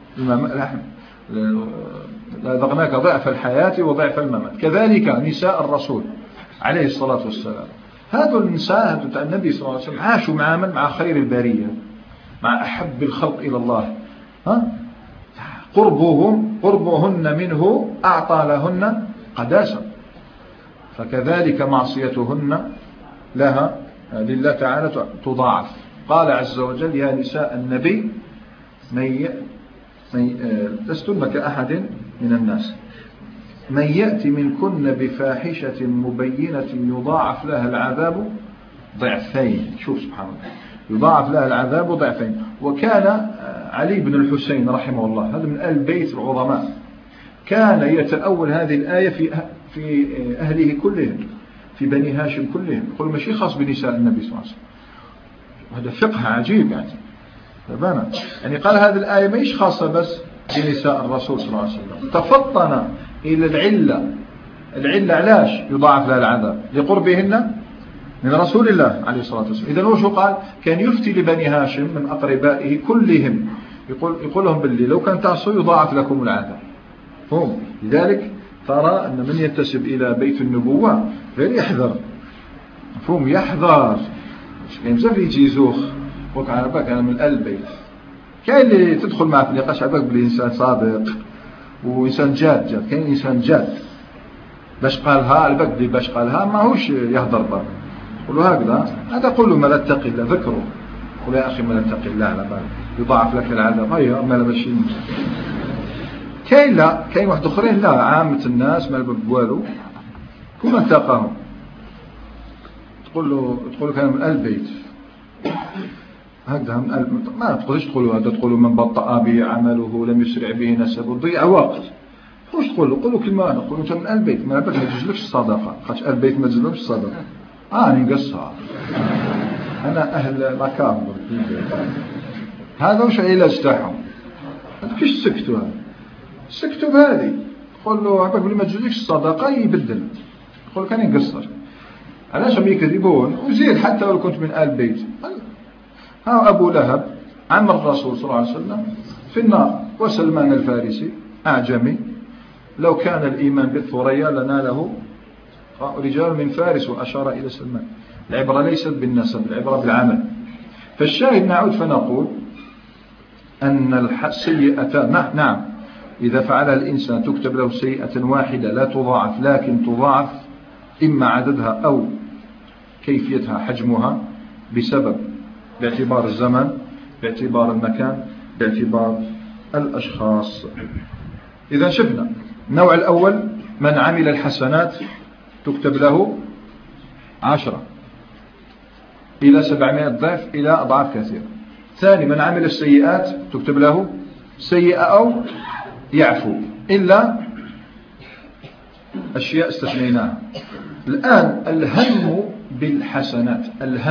لأذقناك ضعف الحياة وضعف الممات. كذلك نساء الرسول عليه الصلاة والسلام، هذا النساء تاع النبي صلى الله عليه وسلم عاشوا مع من؟ مع خير البرية، مع أحب الخلق إلى الله. قربهن منه أعطى لهن قداسة، فكذلك معصيتهن لها لله تعالى تضاعف. قال عز وجل: يا نساء النبي لستن كأحد من الناس من يأتي منكن بفاحشة مبينة يضاعف لها العذاب ضعفين. شوف سبحان الله، يضاعف لها العذاب ضعفين. وكان علي بن الحسين رحمه الله، هذا من آل بيت العظماء، كان يتأول هذه الآية في أهله كلهم، في بني هاشم كلهم. يقول ماشي خاص بنساء النبي صلى الله عليه وسلم. هذا فقه عجيب يعني قال هذه الآية ماهيش خاصة بس بنساء الرسول صلى الله عليه وسلم، تفطن إلى العلة علاش يضاعف لها العذاب؟ لقربهن من رسول الله عليه الصلاة والسلام. إذا وشو قال؟ كان يفتي لبني هاشم من أقربائه كلهم، يقول لهم باللي لو كان تعصوا يضاعف لكم العذاب. هم لذلك ترى أن من ينتسب إلى بيت النبوة غير يحذر، فهم يحذر. كاين بزاف يجي زوخ وك على بالك أنا من آل بيت، كاين اللي تدخل معه في النقاش على بالك بلي إنسان صادق وإنسان جاد. كاين إنسان جاد باش قالها على بالك بلي باش قالها ماهوش يهضر برك. قولوا هكذا، هذا قولوا ما لا تتقي الله، ذكروا قولوا يا أخي ما لا تتقي الله على بالك يضاعف لك العذاب. هيا ما لا ماشي. كاين لا، كاين واحد اخرين لا، عامة الناس ما بالك والو، كون التقاهم تقول له كان من آل بيت هكذا، ما تقولش تقولوا هذا، تقولوا من بطأ به عمله لم يسرع به نسبه، ضيع وقت. واش تقولوا؟ قولوا كلمة، نقولوا انت من آل بيت، ما بالك ما تجلبش الصدقة، خاطش آل بيت ما تجلبش الصدقة. أنا نقصها، أنا أهل لاكام. هذا وش علاج تاعهم؟ كيش سكتوا؟ هذا سكتوا بهذه. قول له عباك بلي ما تجيكش الصدقة يبدل، قول كان يقصر. علاش هم يكذبون؟ وزيد حتى لو كنت من آل بيت. ها أبو لهب عم الرسول صلى الله عليه وسلم في النار، وسلمان الفارسي أعجمي، لو كان الإيمان بالثريا لناله رجال من فارس، وأشار إلى سلمان. العبرة ليست بالنسب، العبرة بالعمل. فالشاهد نعود فنقول أن السيئة نعم إذا فعلها الإنسان تكتب له سيئة واحدة لا تضاعف، لكن تضاعف إما عددها أو كيفيتها حجمها بسبب باعتبار الزمن، باعتبار المكان، باعتبار الأشخاص. إذا شفنا النوع الأول من عمل الحسنات تكتب له 10 إلى 700 ضعف إلى أضعاف كثيرة. ثاني من عمل السيئات تكتب له سيئة أو يعفو، إلا أشياء استثنيناها. الآن الهم بالحسنات،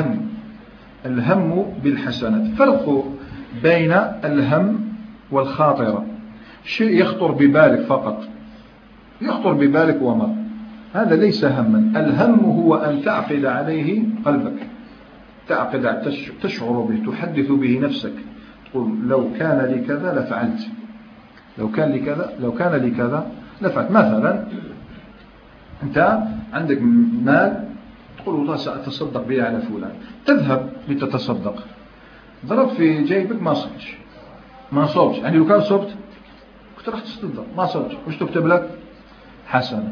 الهم بالحسنات، فرق بين الهم والخاطرة. شيء يخطر ببالك فقط، يخطر ببالك ومر، هذا ليس هما. الهم هو أن تعقد عليه قلبك، تعقد، تشعر به، تحدث به نفسك، تقول لو كان لي كذا لفعلت، لو كان لي كذا لفعلت. مثلا أنت عندك مال، تقول والله سأتصدق به على فلان، تذهب لتتصدق، ضرب في جيبك ما صبتش، يعني لو كان صبت كنت راح تصدق، ما صبتش، وش تكتب لك؟ حسنة،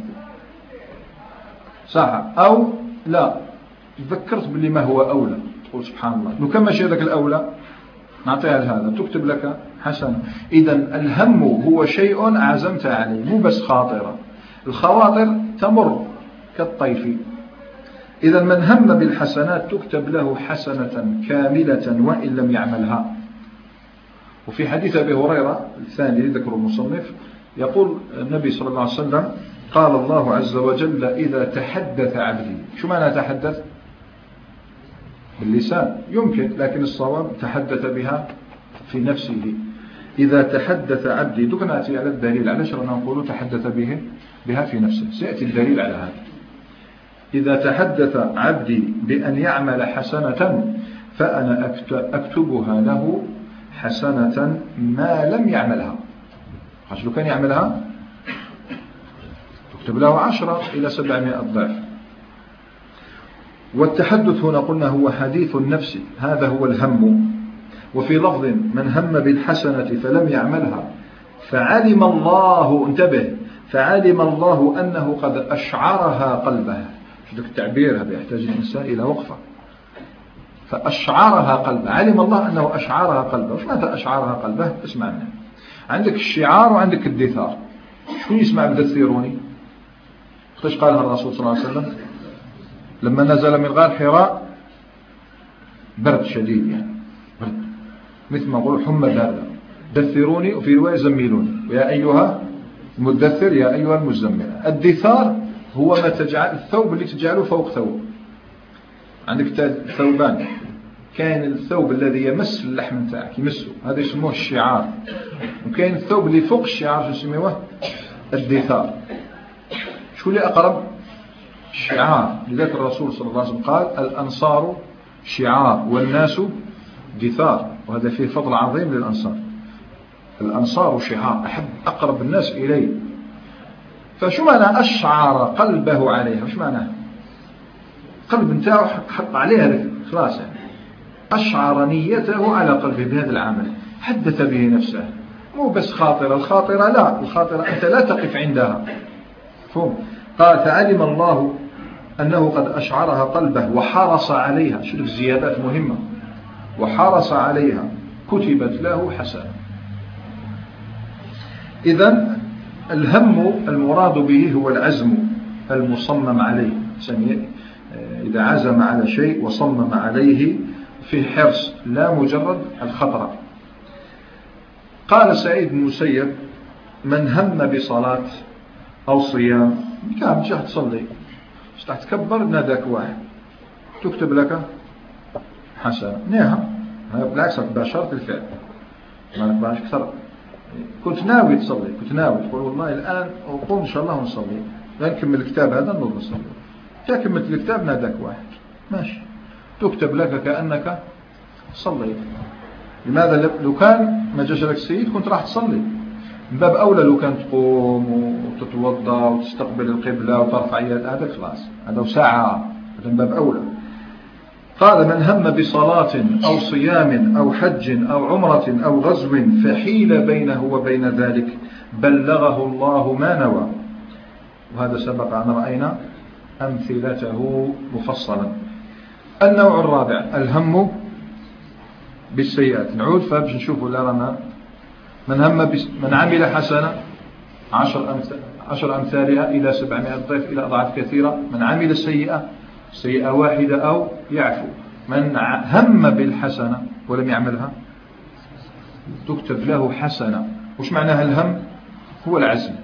صح أو لا؟ تذكرت باللي ما هو أولى، تقول سبحان الله لو كان ماشي هذاك الأولى نعطيها لهذا، تكتب لك حسنة. إذا الهم هو شيء عزمت عليه، مو بس خاطرة. الخواطر تمر كالطيف. إذا من هم بالحسنات تكتب له حسنة كاملة وإن لم يعملها. وفي حديث أبي هريرة الثاني ذكر المصنف، يقول النبي صلى الله عليه وسلم قال الله عز وجل إذا تحدث عبدي. شو معنى تحدث؟ باللسان يمكن، لكن الصواب تحدث بها في نفسه. إذا تحدث عبدي، دوك نأتي على الدليل علاش رانا نقول تحدث بها في نفسه، سيأتي الدليل على هذا. إذا تحدث عبدي بأن يعمل حسنة فأنا أكتبها له حسنة ما لم يعملها. لو كان يعملها تكتب له 10 إلى 700 ضعف. والتحدث هنا قلنا هو حديث النفس، هذا هو الهم. وفي لفظ من هم بالحسنة فلم يعملها فعلم الله، انتبه، فعلم الله أنه قد أشعرها قلبه. شو ذاك التعبير هذا يحتاج الإنسان إلى وقفة. فأشعرها قلبه، علم الله أنه أشعرها قلبه. وش معنى أشعرها قلبه؟ اسمع منه. عندك الشعار وعندك الدثار. شو يسمع بالدثيروني؟ ايش قالها الرسول صلى الله عليه وسلم لما نزل من غار حراء؟ برد شديد، يعني برد، مثل ما نقول حمى باردة. دثروني، وفي رواية زميلوني، ويا أيها المدثر يا أيها المزمل. الدثار هو ما تجعل الثوب اللي تجعله فوق ثوب. عندك ثوبان، كان الثوب الذي يمس اللحم نتاعك يمسه، هذا يسموه الشعار. وكاين الثوب اللي فوق الشعار يسموه الدثار. شو اللي أقرب؟ الشعار. لذلك الرسول صلى الله عليه وسلم قال الأنصار شعار والناس دثار، وهذا فيه فضل عظيم للأنصار. الأنصار شعار، أحب أقرب الناس إليه. فشو معنى أشعر قلبه عليها؟ وش معناه؟ قلب نتاعو حط عليها خلاص، يعني أشعر نيته على قلبه بهذا العمل، حدث به نفسه. مو بس خاطرة، الخاطرة لا، الخاطرة أنت لا تقف عندها. فهم؟ قال فعلم الله أنه قد أشعرها قلبه وحرص عليها. شوف الزيادات مهمة. وحرص عليها كتبت له حسنة. إذن الهم المراد به هو العزم المصمم عليه. إذا عزم على شيء وصمم عليه في حرص، لا مجرد الخطر. قال سعيد بن المسيب من هم بصلاة أو صيام، كان جهد تصلي تكبر ناداك واحد تكتب لك حسنة. نعم، بالعكس باشرت الفعل، ما نقبلش أكثر. كنت ناوي تصلي، كنت ناوي تقول والله الآن أقوم إن شاء الله ونصلي، لا نكمل الكتاب هذا نضل نصلي. جاء كملت الكتاب ناداك واحد، ماشي، تكتب لك كأنك صليت. لماذا؟ لو كان ما جاش لك السيد كنت راح تصلي. من باب أولى لو كان تقوم وتتوضا وتستقبل القبلة وترفع يدك، خلاص هذا ساعة، هذا من باب أولى. قال من هم بصلاة أو صيام أو حج أو عمرة أو غزو فحيل بينه وبين ذلك بلغه الله ما نوى. وهذا سبق أن رأينا أمثلته مفصلا. النوع الرابع الهم بالسيئات. نعود فبش نشوفوا لنا من عمل حسنة 10 أمثالها إلى 700 ضعف إلى أضعاف كثيرة. من عمل سيئة واحدة أو يعفو. من هم بالحسنة ولم يعملها تكتب له حسنة. وش معناها الهم؟ هو العزم.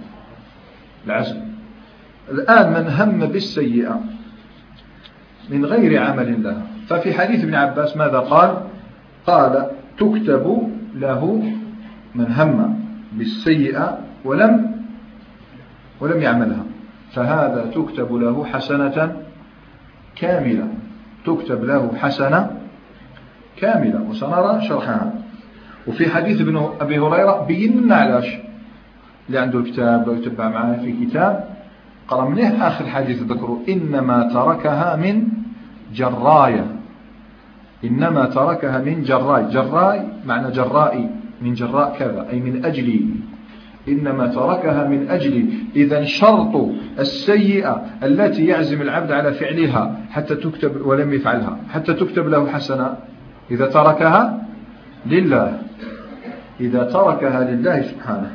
الآن من هم بالسيئة من غير عمل لها، ففي حديث ابن عباس ماذا قال تكتب له من هم بالسيئة ولم يعملها، فهذا تكتب له حسنة كاملة. تكتب له حسنة كاملة، وسنرى شرحها. وفي حديث ابن أبي هريرة بينا علاش اللي عنده الكتاب لو يتبع معنا في كتاب قرأ منه آخر حديث ذكره إنما تركها من جراية. إنما تركها من جراي معنى جرائي، من جراء كذا أي من أجلي. إنما تركها من أجلي. إذا شرط السيئة التي يعزم العبد على فعلها حتى تكتب ولم يفعلها حتى تكتب له حسنة إذا تركها لله، إذا تركها لله سبحانه.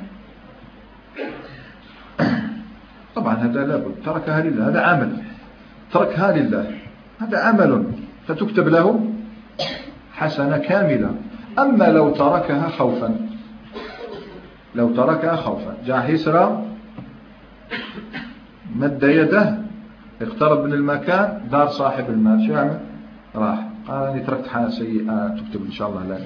طبعا هذا لابد، تركها لله هذا عمل، تركها لله هذا عمل فتكتب له حسنة كاملة. أما لو تركها خوفا جاء يسرى مد يده اقترب من المكان دار صاحب المال، شو يعمل؟ راح قال أني تركت حاجة سيئة تكتب إن شاء الله لا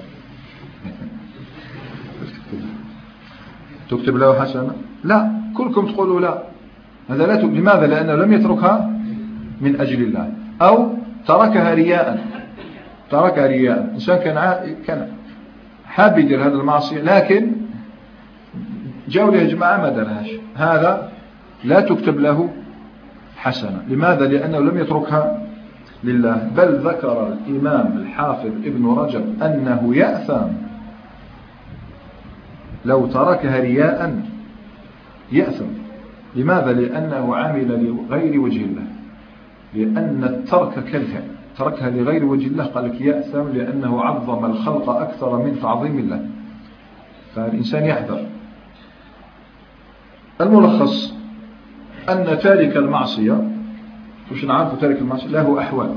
تكتب له حسنة؟ لا، كلكم تقولوا لا، هذا لا تكتب. لماذا؟ لأنه لم يتركها من أجل الله، أو تركها رياء. إنسان كان حاب يدير هذا المعصية لكن جاءوا له جماعة ما درهاش، هذا لا تكتب له حسنة. لماذا؟ لأنه لم يتركها لله. بل ذكر الإمام الحافظ ابن رجب أنه يأثم لو تركها رياء، يأثم. لماذا؟ لأنه عمل لغير وجه الله، لأن الترك كالفعل، تركها لغير وجه الله قال لك يأثم لأنه عظم الخلق أكثر من تعظيم الله. فالإنسان يحذر. الملخص أن تارك المعصية، وش نعرف تارك المعصية له أحوال،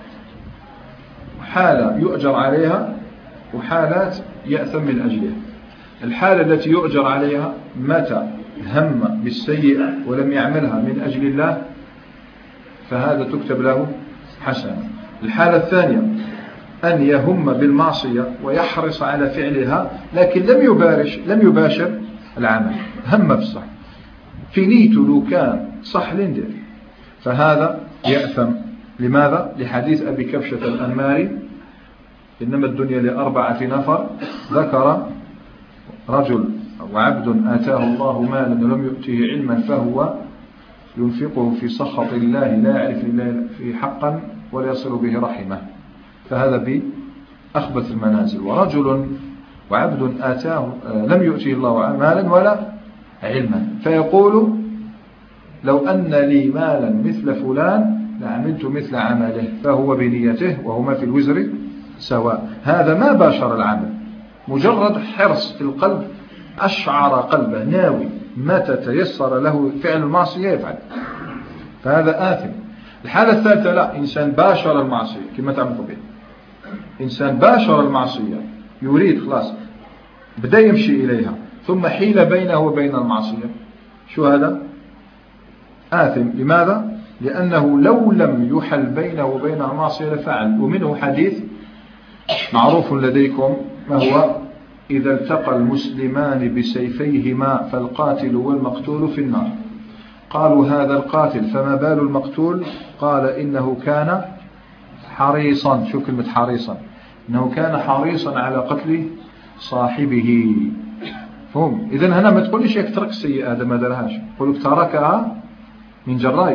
حالة يؤجر عليها وحالات يأثم من أجلها. الحالة التي يؤجر عليها متى هم بالسيئة ولم يعملها من أجل الله فهذا تكتب له حسنة. الحالة الثانية أن يهم بالمعصية ويحرص على فعلها لكن لم يباشر العمل، هم بالصح في نيته لو كان صح لندر، فهذا يأثم. لماذا؟ لحديث أبي كبشة الأنماري إنما الدنيا لأربعة نفر، ذكر رجل وعبد آتاه الله مالا ولم يؤته علما فهو ينفقه في سخط الله لا يعرف الله في حقا ولا يصل به رحمه، فهذا بأخبث المنازل. ورجل وعبد آتاه لم يؤته الله مالا ولا علما فيقول لو أن لي مالا مثل فلان لعملت مثل عمله فهو بنيته وهما في الوزر سواء. هذا ما باشر العمل، مجرد حرص في القلب، أشعر قلبه ناوي متى تيسر له فعل المعصية يفعل، فهذا آثم. الحالة الثالثة لا، إنسان باشر المعصية كما تعمل طبيعي، إنسان باشر المعصية يريد خلاص بدأ يمشي إليها ثم حيل بينه وبين المعصية، شو هذا؟ آثم. لماذا؟ لأنه لو لم يحل بينه وبين المعصية لفعل. ومنه حديث معروف لديكم ما هو إذا التقى المسلمان بسيفيهما فالقاتل والمقتول في النار. قالوا هذا القاتل فما بال المقتول؟ قال إنه كان حريصا. شو كلمة حريصا؟ إنه كان حريصا على قتل صاحبه. فهم؟ إذن هنا ما تقوليش يكترك السيئة هذا ما درهاش، قلوك تركها من جراي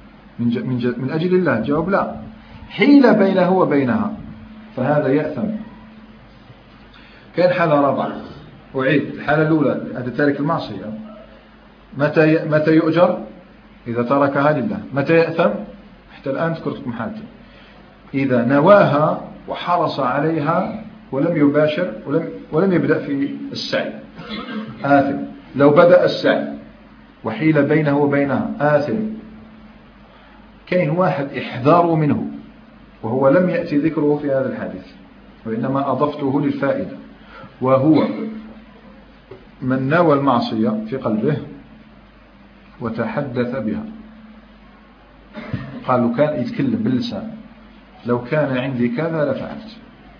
من أجل الله. جواب لا، حيل بينه وبينها فهذا يأثم. كان حالة رابعة أعيد. الحالة الأولى هذا تارك المعصية متى يؤجر؟ إذا تركها لله. متى يأثم؟ حتى الآن ذكرتكم حالتين، إذا نواها وحرص عليها ولم يباشر ولم يبدأ في السعي آثم. لو بدأ السعي وحيل بينه وبينها آثم. كاين واحد إحذار منه وهو لم يأتي ذكره في هذا الحديث وإنما أضفته للفائدة، وهو من نوى المعصية في قلبه وتحدث بها. قالوا كان يتكلم باللسان، لو كان عندي كذا لفعلت.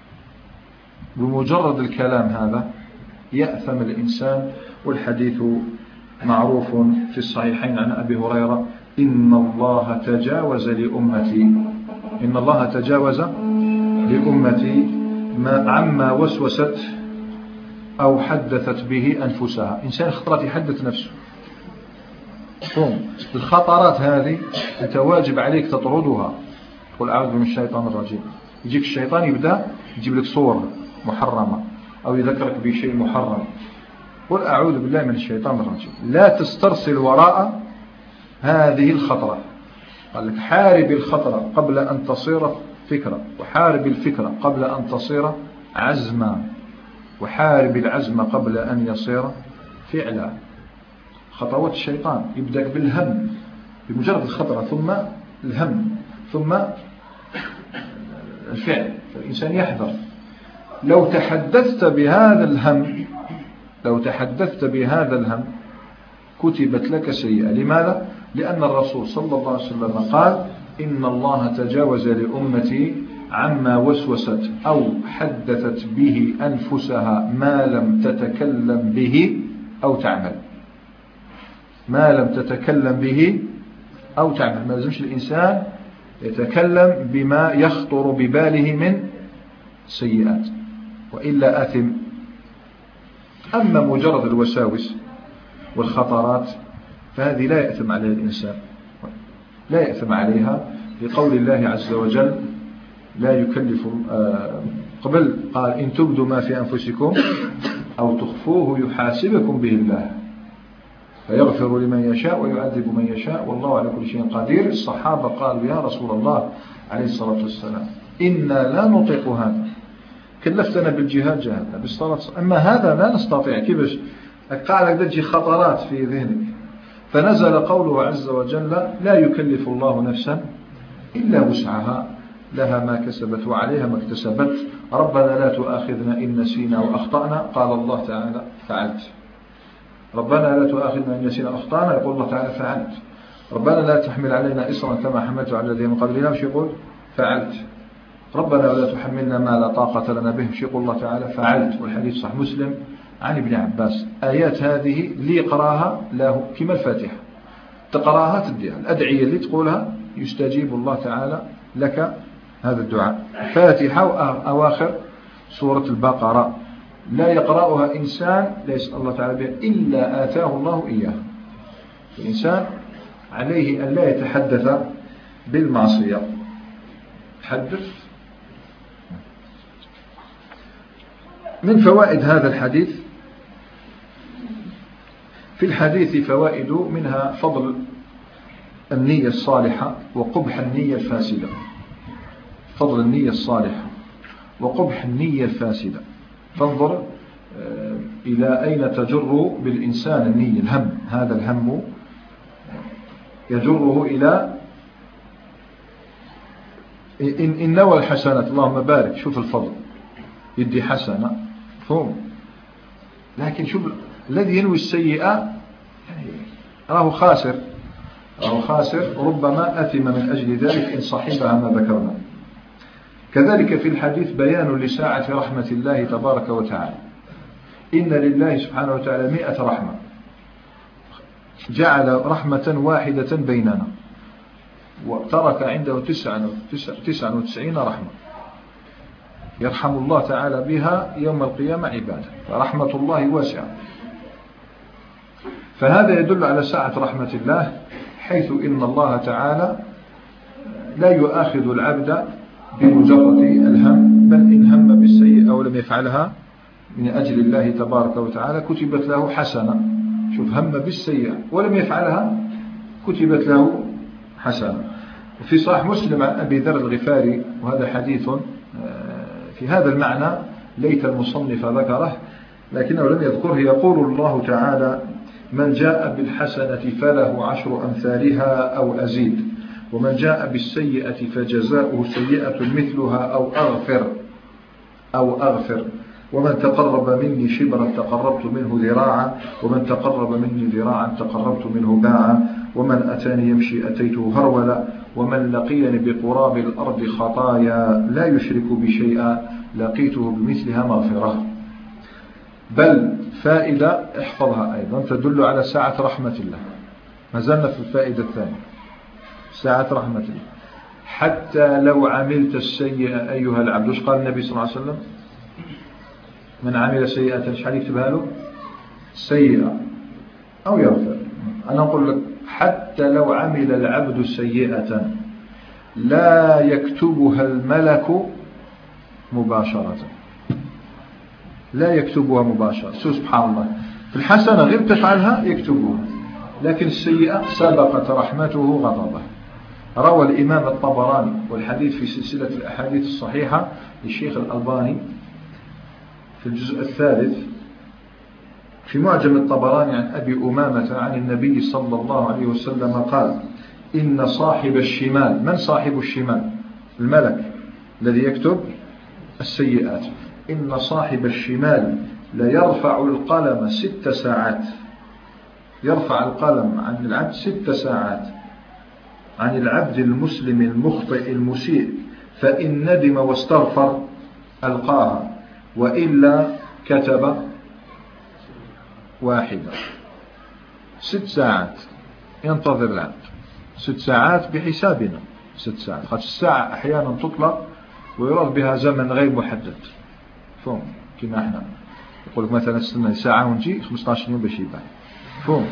بمجرد الكلام هذا يأثم الإنسان. والحديث معروف في الصحيحين عن أبي هريرة: إن الله تجاوز لأمتي، إن الله تجاوز لأمتي عما وسوست أو حدثت به أنفسها. إنسان خطرات يحدث نفسه، الخطرات هذه أنت واجب عليك تطردها. قل أعوذ من الشيطان الرجيم. يجيك الشيطان يبدأ يجيب لك صور محرمة أو يذكرك بشيء محرم. قل أعوذ بالله من الشيطان الرجيم. لا تسترسل وراء هذه الخطرة. قال لك حارب الخطرة قبل أن تصير فكرة، وحارب الفكرة قبل أن تصير عزما، وحارب العزم قبل أن يصير فعلا. خطوات الشيطان يبدأ بالهم بمجرد الخطرة، ثم الهم، ثم الفعل. فالإنسان يحذر. لو تحدثت بهذا الهم، لو تحدثت بهذا الهم كتبت لك سيئة. لماذا؟ لأن الرسول صلى الله عليه وسلم قال: إن الله تجاوز لأمتي عما وسوست أو حدثت به أنفسها ما لم تتكلم به أو تعمل. ما لم تتكلم به أو تعمل. ما لازمش الإنسان يتكلم بما يخطر بباله من سيئات، وإلا أثم. أما مجرد الوساوس والخطرات فهذه لا يأثم عليها الإنسان، لا يأثم عليها، لقول الله عز وجل: لا يكلف قبل قال: إن تبدوا ما في أنفسكم أو تخفوه يحاسبكم به الله فيغفر لمن يشاء ويعذب من يشاء والله على كل شيء قدير. الصحابة قالوا: يا رسول الله عليه الصلاة والسلام إنا لا نطيق هذا، كلفتنا بالجهاد جهدنا، بالصلاة، أما هذا لا نستطيع. كيفاش قاعدة تجي خطرات في ذهنك؟ فنزل قوله عز وجل: لا يكلف الله نفسا إلا وسعها لها ما كسبت وعليها ما اكتسبت ربنا لا تؤاخذنا إن نسينا وأخطأنا. قال الله تعالى: فعلت. ربنا لا تؤاخذنا إن نسينا وأخطأنا، يقول الله تعالى: فعلت. ربنا لا تحمل علينا إصرا كما حملته على الذين من قبلنا، وش يقول؟ فعلت. ربنا ولا تحملنا ما لا طاقة لنا به، وش يقول الله تعالى؟ فعلت. والحديث صح مسلم عن ابن عباس. آيات هذه اللي يقراها له كما الفاتحة، تقراها تديها. الأدعية اللي تقولها يستجيب الله تعالى لك هذا الدعاء. فاتحة وأواخر سورة البقرة لا يقرأها إنسان لا يسأل الله تعالى بها إلا آتاه الله إياه. الإنسان عليه أن لا يتحدث بالمعصية. تحدث. من فوائد هذا الحديث: في الحديث فوائد، منها فضل النية الصالحة وقبح النية الفاسدة. فضل النية الصالحة وقبح النية الفاسدة. فانظر إلى أين تجر بالإنسان النية. الهم، هذا الهم يجره إلى إن نوى الحسنات اللهم بارك، شوف الفضل، يدي حسنة فهم. لكن شوف الذي ينوي السيئة راه خاسر، راه خاسر، ربما أثم من أجل ذلك إن صحبها ما ذكرنا. كذلك في الحديث بيان لساعة رحمة الله تبارك وتعالى. إن لله سبحانه وتعالى 100 رحمة، جعل رحمة واحدة بيننا وترك عنده 99 رحمة يرحم الله تعالى بها يوم القيامة عباده. فرحمة الله واسعة. فهذا يدل على سعة رحمة الله، حيث إن الله تعالى لا يؤاخذ العبد بمجرد الهم، بل إن هم بالسيئة أو لم يفعلها من أجل الله تبارك وتعالى كتبت له حسنة. شوف، هم بالسيئة ولم يفعلها كتبت له حسنة. وفي صحيح مسلم عن أبي ذر الغفاري، وهذا حديث في هذا المعنى ليت المصنف ذكره لكنه لم يذكره. يقول الله تعالى: من جاء بالحسنة فله 10 أمثالها أو أزيد، ومن جاء بالسيئة فجزاؤه سيئة مثلها أو أغفر ومن تقرب مني شبرا تقربت منه ذراعا ومن تقرب مني ذراعا تقربت منه باعا ومن أتاني يمشي أتيته هرولا ومن لقيني بقراب الأرض خطايا لا يشرك بشيئا لقيته بمثلها مغفرة. بل فائدة احفظها أيضا تدل على ساعة رحمة الله. ما زلنا في الفائدة الثانية ساعة رحمة الله. حتى لو عملت السيئة أيها العبد، وش قال النبي صلى الله عليه وسلم؟ من عمل سيئة شحال يكتبها له؟ سيئة أو يغفر. أنا أقول لك حتى لو عمل العبد سيئة لا يكتبها الملك مباشرة، لا يكتبها مباشرة. سبحان الله، في الحسنة غير تفعلها يكتبها، لكن السيئة سبقت رحمته غضبه. روى الإمام الطبراني والحديث في سلسلة الأحاديث الصحيحة للشيخ الألباني في الجزء الثالث في معجم الطبراني عن أبي أمامة عن النبي صلى الله عليه وسلم قال: إن صاحب الشمال. من صاحب الشمال؟ الملك الذي يكتب السيئات. إن صاحب الشمال ليرفع القلم 6 ساعات، يرفع القلم عن العبد 6 ساعات عن العبد المسلم المخطئ المسيء، فإن ندم واستغفر ألقاها وإلا كتب واحدة. 6 ساعات ينتظر العبد، 6 ساعات بحسابنا 6 ساعات. خاطر الساعة أحيانا تطلق ويراد بها زمن غير محدد، فهم كما احنا يقول لك مثلا استنى ساعة ونجي 15 يوم باش يبان، فهم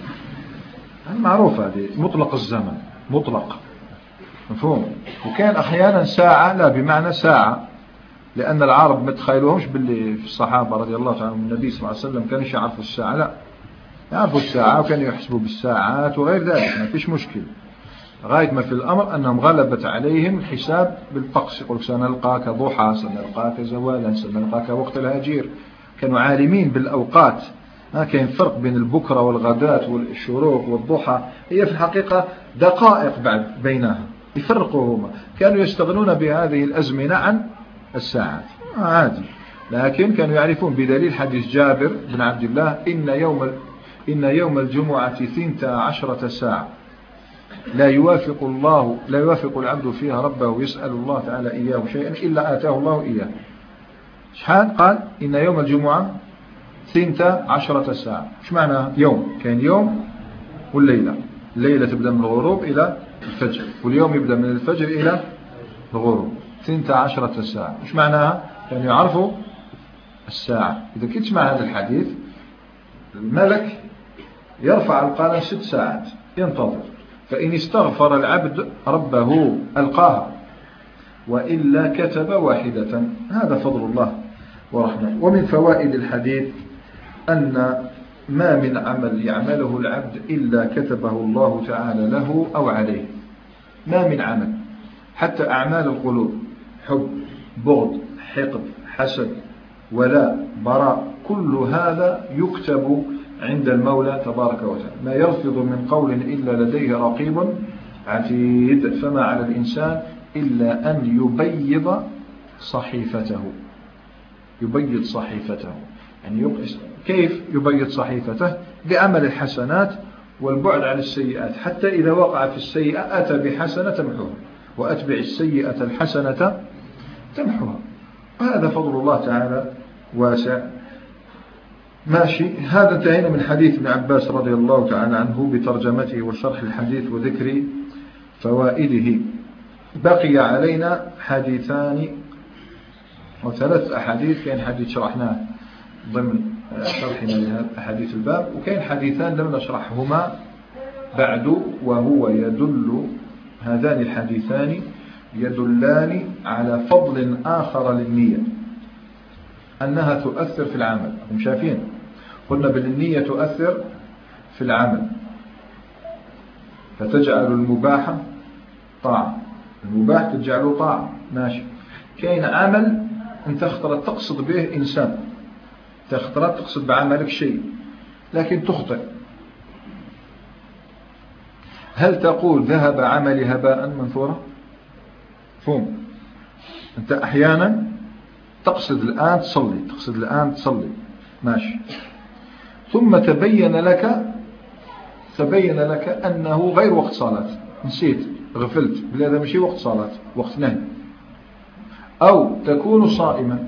معروفة هذه مطلق الزمن مطلق، مفهوم. وكان أحيانا ساعة لا بمعنى ساعة، لأن العرب ما تخيلوهمش باللي في الصحابة رضي الله تعالى عنهم النبي صلى الله عليه وسلم كانوا يعرفوا الساعة، لا يعرفوا الساعة وكانوا يحسبوا بالساعات وغير ذلك، ما فيش مشكل. غاية ما في الأمر أنهم غلبت عليهم الحساب بالطقس، يقول سنلقاك ضحى، سنلقاك زوالا، سنلقاك وقت الهجير. كانوا عالمين بالأوقات، كان فرق بين البكرة والغداة والشروق والضحى، هي في الحقيقة دقائق بعد بينها يفرقوهما. كانوا يستغنون بهذه الأزمنة عن الساعات عادي، لكن كانوا يعرفون بدليل حديث جابر بن عبد الله: إن يوم الجمعة 12 ساعة لا يوافق العبد فيها ربه يسأل الله تعالى إياه شيئا إلا آتاه الله إياه. شحال قال؟ إن يوم الجمعة 12 ساعة. ايش معنى يوم؟ كان يوم والليلة، الليلة تبدأ من الغروب إلى الفجر، واليوم يبدأ من الفجر إلى الغروب 12 ساعة. ايش معناها؟ كانوا يعرفوا الساعة. إذا كنت تسمع هذا الحديث، الملك يرفع القلم 6 ساعات ينتظر، فإن استغفر العبد ربه ألقاها وإلا كتب واحدة. هذا فضل الله ورحمته. ومن فوائد الحديث أن ما من عمل يعمله العبد إلا كتبه الله تعالى له أو عليه. ما من عمل، حتى أعمال القلوب، حب، بغض، حقد، حسد، ولاء، براء، كل هذا يكتب عند المولى تبارك وتعالى. ما يلفظ من قول إلا لديه رقيب عتيد. فما على الإنسان إلا أن يبيض صحيفته. يبيض صحيفته يعني كيف يبيض صحيفته؟ بعمل الحسنات والبعد عن السيئات، حتى إذا وقع في السيئة أتى بحسنة تمحوها، وأتبع السيئة الحسنة تمحوها. هذا فضل الله تعالى واسع. ماشي، هذا انتهينا من حديث ابن عباس رضي الله تعالى عنه بترجمته وشرح الحديث وذكر فوائده. بقي علينا حديثان أو 3 أحاديث. كان حديث شرحناه ضمن شرحنا لأحاديث الباب، وكان حديثان لم نشرحهما بعد، وهو يدل، هذان الحديثان يدلان على فضل آخر للنية، أنها تؤثر في العمل. هم شايفين قلنا بالنية تؤثر في العمل، فتجعل المباح طاعة، المباح تجعله طاعة، ماشي. كاين عمل انت اخترت تقصد به إنسان، اخترت تقصد بعملك شيء لكن تخطئ، هل تقول ذهب عملي هباء منثورا؟ فهم؟ أنت أحيانا تقصد الآن تصلي ماشي، ثم تبين لك أنه غير وقت صلاة، نسيت غفلت بل هذا ماشي وقت صلاة، وقت نهي. أو تكون صائم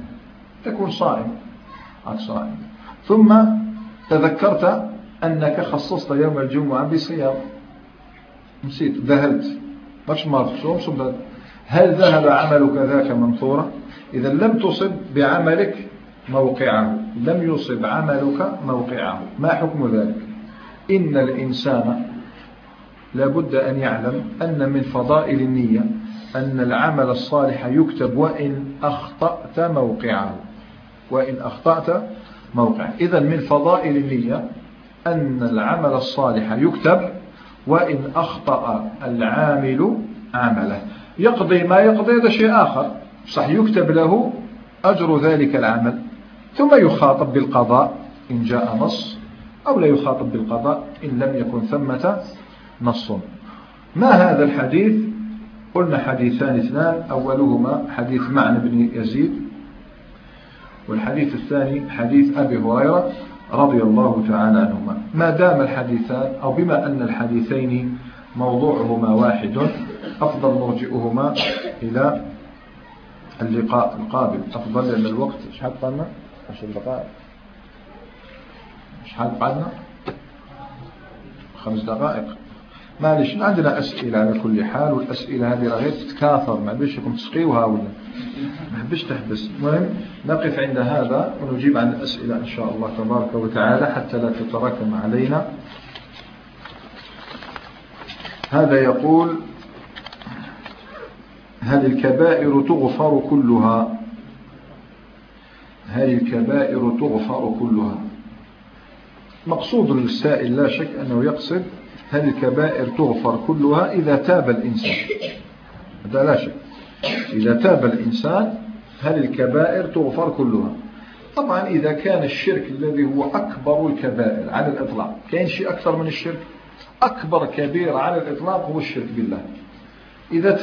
ثم تذكرت أنك خصصت يوم الجمعة بصيام، نسيت ذهلت مش صوم. هل ذهب عملك ذاك منثورا؟ إذا لم تصب بعملك موقعه، ما حكم ذلك؟ إن الإنسان لابد أن يعلم أن من فضائل النية أن العمل الصالح يكتب وإن أخطأت موقعه. إذا من فضائل النية أن العمل الصالح يكتب وإن أخطأ العامل عمله. يقضي ما يقضي هذا شيء آخر، صح، يكتب له أجر ذلك العمل، ثم يخاطب بالقضاء إن جاء نص، أو لا يخاطب بالقضاء إن لم يكن ثمة نص. ما هذا الحديث؟ قلنا حديثان اثنان، أولهما حديث معن بن يزيد، والحديث الثاني حديث أبي هريرة رضي الله تعالى عنهما. ما دام الحديثان أو بما أن الحديثين موضوعهما واحد، أفضل مرجئهما إلى اللقاء القابل. أفضل لأن الوقت شحال قلنا 10 دقائق، شحال بعدنا 5 دقائق. معليش عندنا أسئلة على كل حال، والأسئلة هذه راهي تتكاثر، ما بيش لكم تسقيوها ولا ما بيش تحبس. المهم نقف عند هذا ونجيب عن الأسئلة إن شاء الله تبارك وتعالى حتى لا تتراكم علينا. هذا يقول: هل الكبائر تغفر كلها؟ مقصود السائل لا شك أنه يقصد هل الكبائر تغفر كلها إذا تاب الإنسان، هذا لا شك. إذا تاب الإنسان هل الكبائر تغفر كلها؟ طبعا إذا كان الشرك الذي هو أكبر الكبائر على الإطلاق، كاين شيء أكثر من الشرك؟ أكبر كبير على الإطلاق هو الشرك بالله. إذا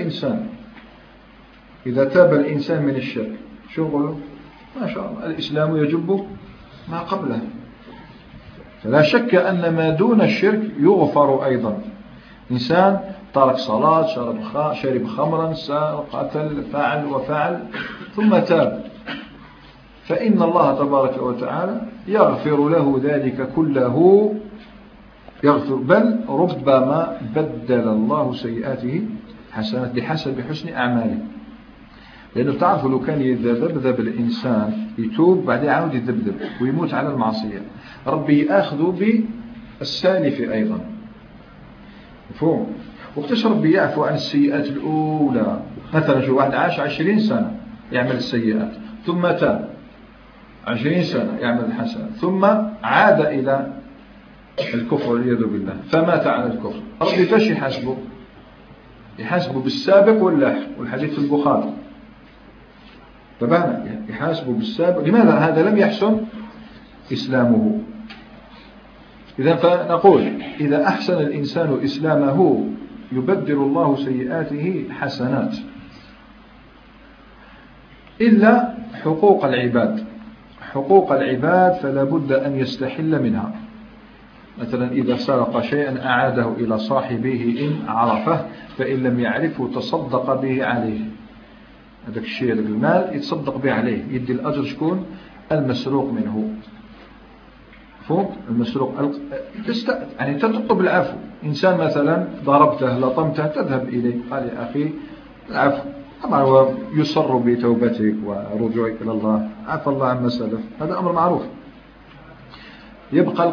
تاب الإنسان من الشرك، شو نقول؟ ما شاء الله الإسلام يجب ما قبله. فلا شك أن ما دون الشرك يغفر أيضا. إنسان ترك صلاة، شرب خمرا، قتل، فعل وفعل، ثم تاب، فإن الله تبارك وتعالى يغفر له ذلك كله، بل ربما بدل الله سيئاته حسنات بحسب حسن أعماله. لأنه تعرفوا لو كان يذبذب الإنسان يتوب بعد يعود يذبذب ويموت على المعصية، ربي يأخذ بالسالف أيضا، مفهوم؟ وقتاش ربي يعفو عن السيئات الأولى؟ مثلا شو واحد عاش 20 سنة يعمل السيئات، ثم تاب 20 سنة يعمل الحسنات، ثم عاد إلى الكفر والعياذ بالله فمات على الكفر، ربي فاش يحاسبه بالسابق واللاحق، والحديث في البخاري. طبعا يحاسبه بالسابق. لماذا؟ هذا لم يحسن إسلامه. إذن فنقول إذا أحسن الإنسان إسلامه يبدل الله سيئاته حسنات، إلا حقوق العباد فلا بد أن يستحل منها. مثلا إذا سرق شيئا أعاده إلى صاحبه إن عرفه، فإن لم يعرفه تصدق به عليه. هذاك الشيء، هذاك المال يتصدق به عليه، يدي الأجر شكون؟ المسروق منه. فوق المسروق يعني تطلب العفو. إنسان مثلا ضربته لطمته تذهب إليه قال يا أخي العفو، طبعا هو يصر بتوبتك ورجوعك إلى الله، عفى الله عما سلف، هذا أمر معروف. يبقى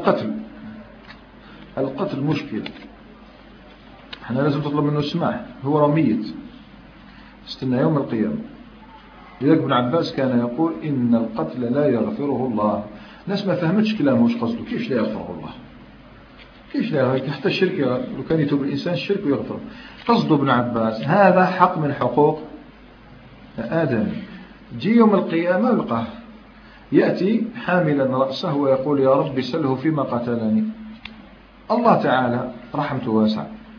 القتل مشكلة، احنا لازم تطلب منه السماح، هو رميت استنى يوم القيامة. لذلك ابن عباس كان يقول إن القتل لا يغفره الله. الناس ما فهمتش كلامه وش قصده، كيف لا يغفره الله؟ كيف لا؟ حتى الشرك لو كان يتوب الإنسان الشرك ويغفره. قصده ابن عباس هذا حق من حقوق آدم. جي يوم القيامة يلقاه يأتي حاملا رأسه ويقول يا رب سله فيما قتلني. الله تعالى رحمته واسعة،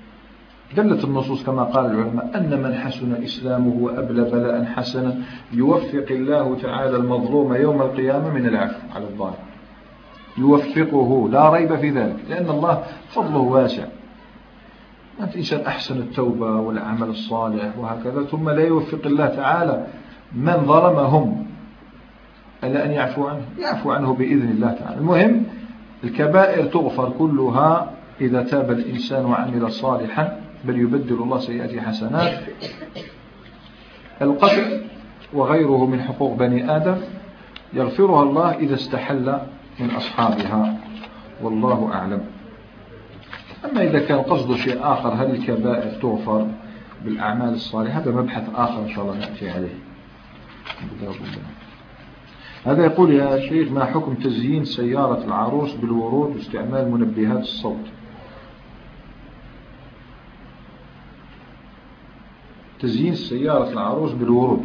دلت النصوص كما قال العلماء أن من حسن إسلامه وأبلى بلاء حسنا يوفق الله تعالى المظلوم يوم القيامة من العفو على الظالم، يوفقه لا ريب في ذلك، لأن الله فضله واسع. أنت إنسان أحسن التوبة والعمل الصالح وهكذا، ثم لا يوفق الله تعالى من ظلمهم ألا أن يعفو عنه، يعفو عنه بإذن الله تعالى. المهم الكبائر تغفر كلها إذا تاب الإنسان وعمل صالحا، بل يبدل الله سيئات حسنات. القتل وغيره من حقوق بني آدم يغفرها الله إذا استحل من أصحابها، والله أعلم. أما إذا كان قصده شيء آخر، هل الكبائر تغفر بالأعمال الصالحة؟ هذا مبحث آخر إن شاء الله نأتي عليه. هذا يقول: يا شيخ، ما حكم تزيين سيارة العروس بالورود واستعمال منبهات الصوت؟ تزيين سيارة العروس بالورود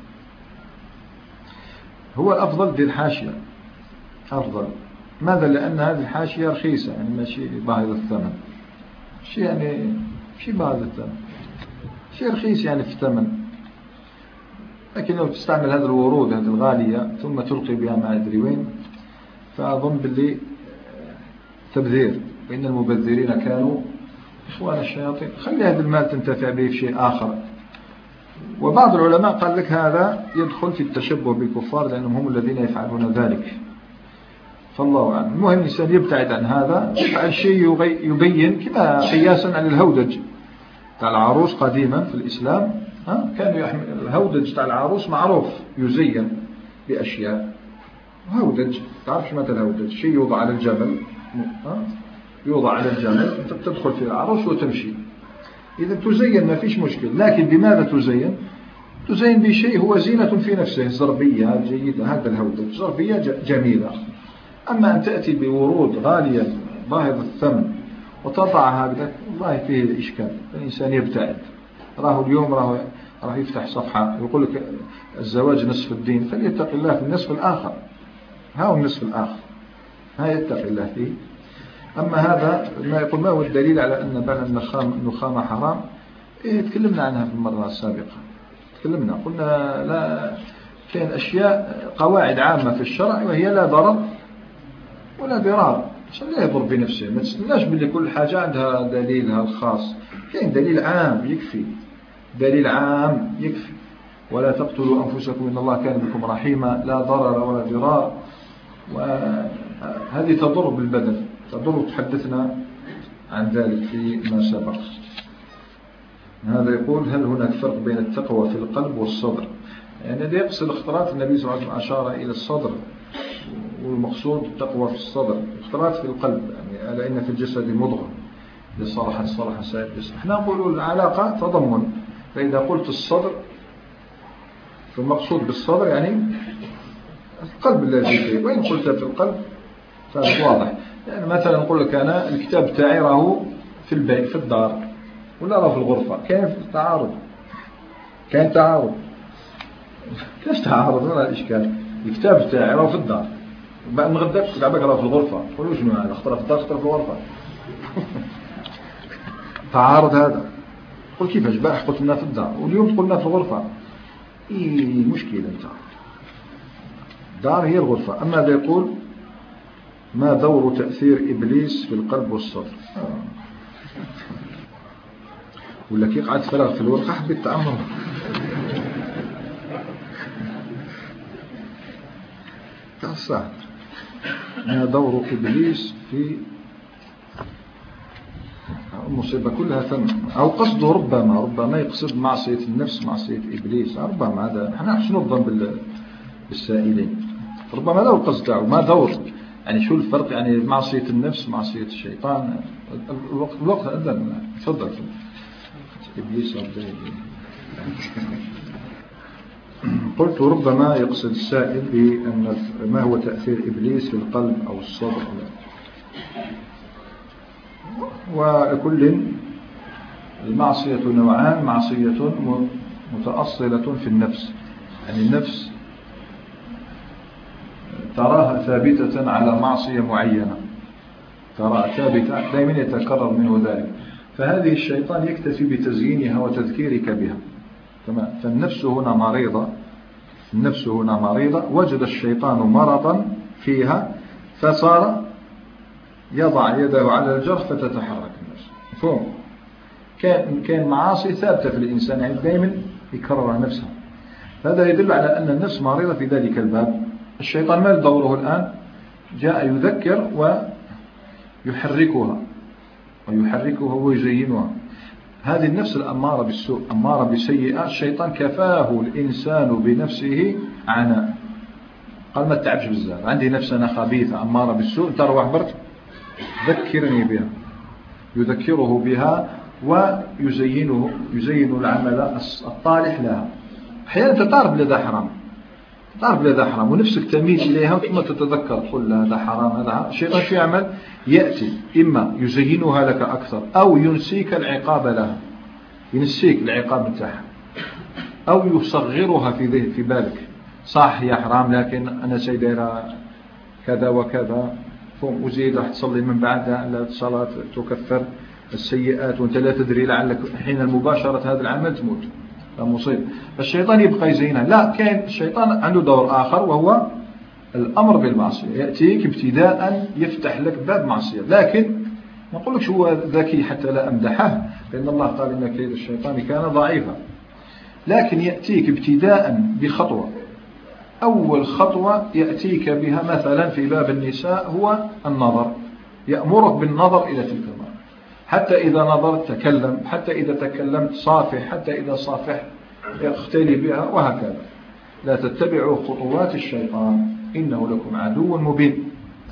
هو الأفضل دير حاشية، أفضل. ماذا؟ لأن هذه الحاشية رخيصة، يعني ماشي باهظ الثمن، شيء يعني شيء باهظ الثمن، شيء رخيص يعني في الثمن. لكن لو تستعمل هذه الورود هذه الغالية ثم تلقي بها ما أدري وين، فأظن باللي تبذير، وإن المبذرين كانوا إخوان الشياطين. خلي هذا المال تنتفع به في شيء آخر. وبعض العلماء قال لك هذا يدخل في التشبه بالكفار، لأنهم هم الذين يفعلون ذلك، فالله أعلم. المهم الإنسان يبتعد عن هذا، يفعل شيء يبين، كما قياسا عن الهودج تاع العروس قديما في الإسلام. كانوا يحمل الهودج تاع العروس معروف يزين بأشياء. هودج، تعرفش متى الهودج؟ شيء يوضع على الجبل، يوضع على الجبل، تدخل في العروس وتمشي. إذا تزين ما فيش مشكل، لكن بماذا تزين؟ تزين بشيء هو زينة في نفسه، زربية جيدة، هذا الهودج زربية جميلة. أما أن تأتي بورود غالية باهظ الثمن وتضعها هكذا، والله فيه إشكال. الإنسان يبتعد. راه اليوم راه يفتح صفحة يقول لك الزواج نصف الدين، فليتق الله في النصف الآخر. ها هو النصف الآخر، ها يتق الله فيه. أما هذا ما يقول ما هو الدليل على أن بيع النخامة حرام؟ تكلمنا عنها في المرة السابقة، تكلمنا قلنا لا، كان أشياء قواعد عامة في الشرع وهي لا ضرر ولا ضرار، عشان لا يضر بنفسه. ما تستناش باللي كل حاجة عندها دليلها الخاص، كاين دليل عام يكفي، دليل عام يكفي. ولا تقتلوا أنفسكم إن الله كان بكم رحيما، لا ضرر ولا ضرار. وهذه تضر بالبدن، تضر، تحدثنا عن ذلك في ما سبق. هذا يقول: هل هناك فرق بين التقوى في القلب والصدر؟ يعني هذا يقصد اختلاط النبي صلى الله عليه وسلم أشار إلى الصدر، والمقصود التقوى في الصدر، اختلاط في القلب. يعني ألا إن في الجسد مضغة إذا صلح سائر الجسد. احنا نقول العلاقة تضمن، فإذا قلت الصدر فالمقصود بالصدر يعني القلب الذي فيه، وإن قلت في القلب فهذا واضح. يعني مثلا نقول لك أنا الكتاب تاعي راهو في البيت في الدار ولا راه في الغرفة، كاين تعارض، كاين تعارض. كيف تعارض؟ ولا الإشكال؟ الكتاب تاعي راهو في الدار، بعد نغدك لعبك راه في الغرفة، قولوا شنو هذا؟ اختار في الدار اختار في الغرفة. تعارض هذا. قل كيفاش؟ باح قلت لنا في الدار واليوم تقولنا في الغرفة. مشكلة انت. الدار هي الغرفة. أما هذا يقول: ما دور تأثير إبليس في القلب والصدر؟ ولا كي قعدت فراغ في الورقة حبيت تعمر. صح. ما دور إبليس في المصيبة كلها ثم، أو قصده ربما يقصد معصية النفس، معصية إبليس، ربما. هذا نحن نحسن الظن بالسائلين، ربما له القصد تاعو. ما دور يعني شو الفرق؟ يعني معصية النفس، معصية الشيطان. الوقت أذن. تفضل. إبليس قلت ربما يقصد السائل بأن ما هو تأثير إبليس في القلب أو الصدر. وكل المعصية نوعان: معصية متأصلة في النفس، يعني النفس تراها ثابتة على معصية معينة، تراها ثابتة دائما يتكرر منه ذلك. فهذه الشيطان يكتفي بتزيينها وتذكيرك بها. تمام. فالنفس هنا مريضة، النفس هنا مريضة، وجد الشيطان مرضا فيها فصار يضع يده على الجرح فتتحرك النفس. مفهوم؟ كان معاصي ثابتة في الإنسان، يعني دائما يكرر نفسها. هذا يدل على أن النفس مريضة في ذلك الباب. الشيطان ما دوره الآن؟ جاء يذكر ويحركها ويزينها. هذه النفس الأمارة بالسوء، أمارة بسيئة، الشيطان كفاه الإنسان بنفسه عناء، قال ما تتعبش بزاف، عندي نفس أنا خبيثة أمارة بالسوء، أنت روح برك ذكرني بها، يذكره بها ويزين العمل الطالح لها. أحيانا أنت تعرف بلا ذا حرام ونفسك تميل إليها ثم تتذكر قل هذا حرام هذا. الشيطان شو يعمل؟ يأتي إما يزينها لك أكثر أو ينسيك العقاب لها، ينسيك العقاب بتاعها، أو يصغرها في بالك. صح يا حرام لكن أنا سيدير كذا وكذا، وزيد راح تصلي من بعدها الصلاة تكفر السيئات وانت لا تدري لعلك حين المباشرة هذا العمل تموت، لا مصيب. الشيطان يبقى يزينها. لا، كان الشيطان عنده دور آخر وهو الأمر بالمعصية، يأتيك ابتداء يفتح لك باب معصية، لكن ما نقولكش هو ذكي حتى لا أمدحه، لأن الله قال إن كيد الشيطان كان ضعيفا، لكن يأتيك ابتداء بخطوة. أول خطوة يأتيك بها مثلا في باب النساء هو النظر، يأمرك بالنظر إلى تلك المرأة، حتى إذا نظرت تكلم، حتى إذا تكلمت صافح، حتى إذا صافح اختلي بها، وهكذا. لا تتبعوا خطوات الشيطان إنه لكم عدو مبين.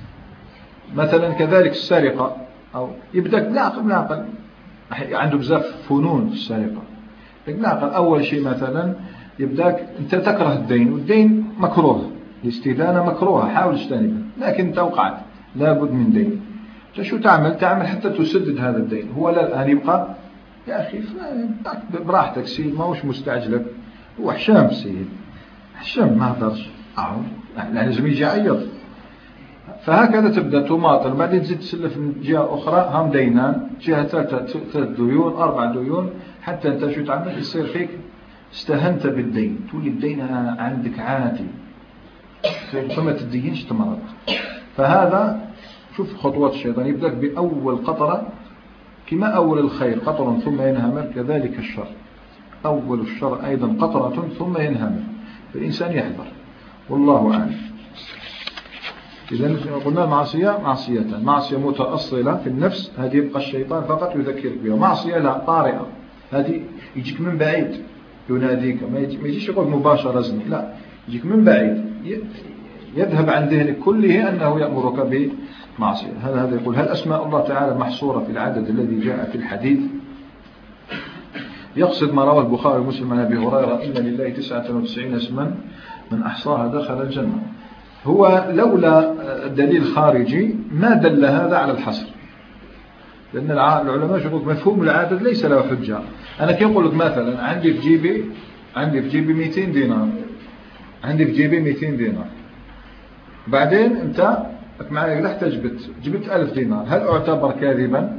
مثلا كذلك السرقة، أو يبدأ بالعقل، عنده بزاف فنون في السرقة. بالعقل أول شيء مثلا يبدأك أنت تكره الدين، والدين مكروه، الاستدانة مكروهة، حاول تجتنبها، لكن أنت وقعت لابد من دين. شو تعمل حتى تسدد هذا الدين. هو لا الآن يبقى يا أخي براحتك سيد، ما هوش مستعجلك، هو حشام سيد، حشام ما هدرش لازم يجي عيط. فهكذا تبدأ تماطل، بعدين تزيد تسلف من جهة أخرى، هم دينان، جهة ثلاث ديون 4 ديون، حتى أنت شو تعمل يصير فيك استهنت بالدين، تولي الدين عندك عادي، فما تدينش تمرض. فهذا شوف خطوات الشيطان، يبدأ بأول قطرة، كما أول الخير قطر ثم ينهمر، كذلك الشر أول الشر أيضا قطرة ثم ينهمر، فالإنسان يحذر. والله أعلم. إذا قلنا المعصية معصيتان: معصية متأصلة في النفس، هذه يبقى الشيطان فقط يذكرك بها. معصية لا طارئة، هذه يجيك من بعيد يناديك، ما يجيش يقول مباشرة زني، لا، يجيك من بعيد، يذهب عن ذهنك كله أنه يأمرك بمعصية. هذا يقول: هل أسماء الله تعالى محصورة في العدد الذي جاء في الحديث؟ يقصد ما رواه البخاري ومسلم عن أبي هريرة: إن لله 99 اسما من أحصاها دخل الجنة. هو لولا دليل خارجي ما دل هذا على الحصر، لأن العلماء يقولون مفهوم العدد ليس له حجة. أنا كي أقول لك مثلا عندي في جيبي 200 دينار، عندي في جيبي 200 دينار، بعدين أنت معي رحت جبت 1000 دينار، هل أعتبر كاذبا؟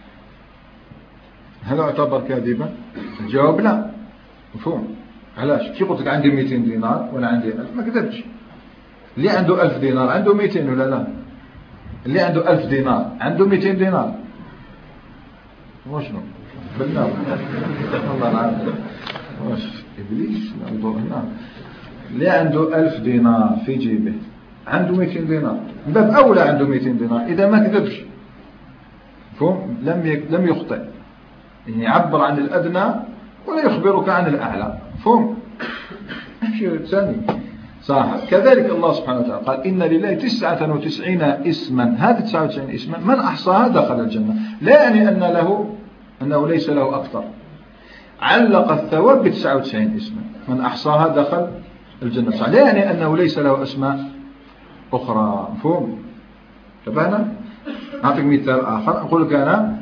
الجواب لا. مفهوم؟ علاش؟ كي قلت لك عندي 200 دينار ولا عندي 1000، ما كذبتش. اللي عنده 1000 دينار عنده 200 ولا لا؟ اللي عنده 1000 دينار عنده 200 دينار، وشنو؟ بالنار والله العظيم، واش إبليس ينظر هنا. اللي عنده 1000 دينار في جيبه عنده 200 دينار، من باب أولى عنده 200 دينار إذا ما كذبش. مفهوم؟ لم يخطئ، يعني يعبر عن الأدنى ولا يخبرك عن الأعلى. مفهوم؟ شيء ثاني صح. كذلك الله سبحانه وتعالى قال: إن لله 99 اسما، هذه 99 اسما من أحصاها دخل الجنة، لا يعني أنه ليس له أكثر، علق الثواب ب 99 اسما من أحصاها دخل الجنة، صح. لا يعني أنه ليس له أسماء أخرى. مفهوم؟ تبعنا. أعطيك مثال آخر، أقول لك أنا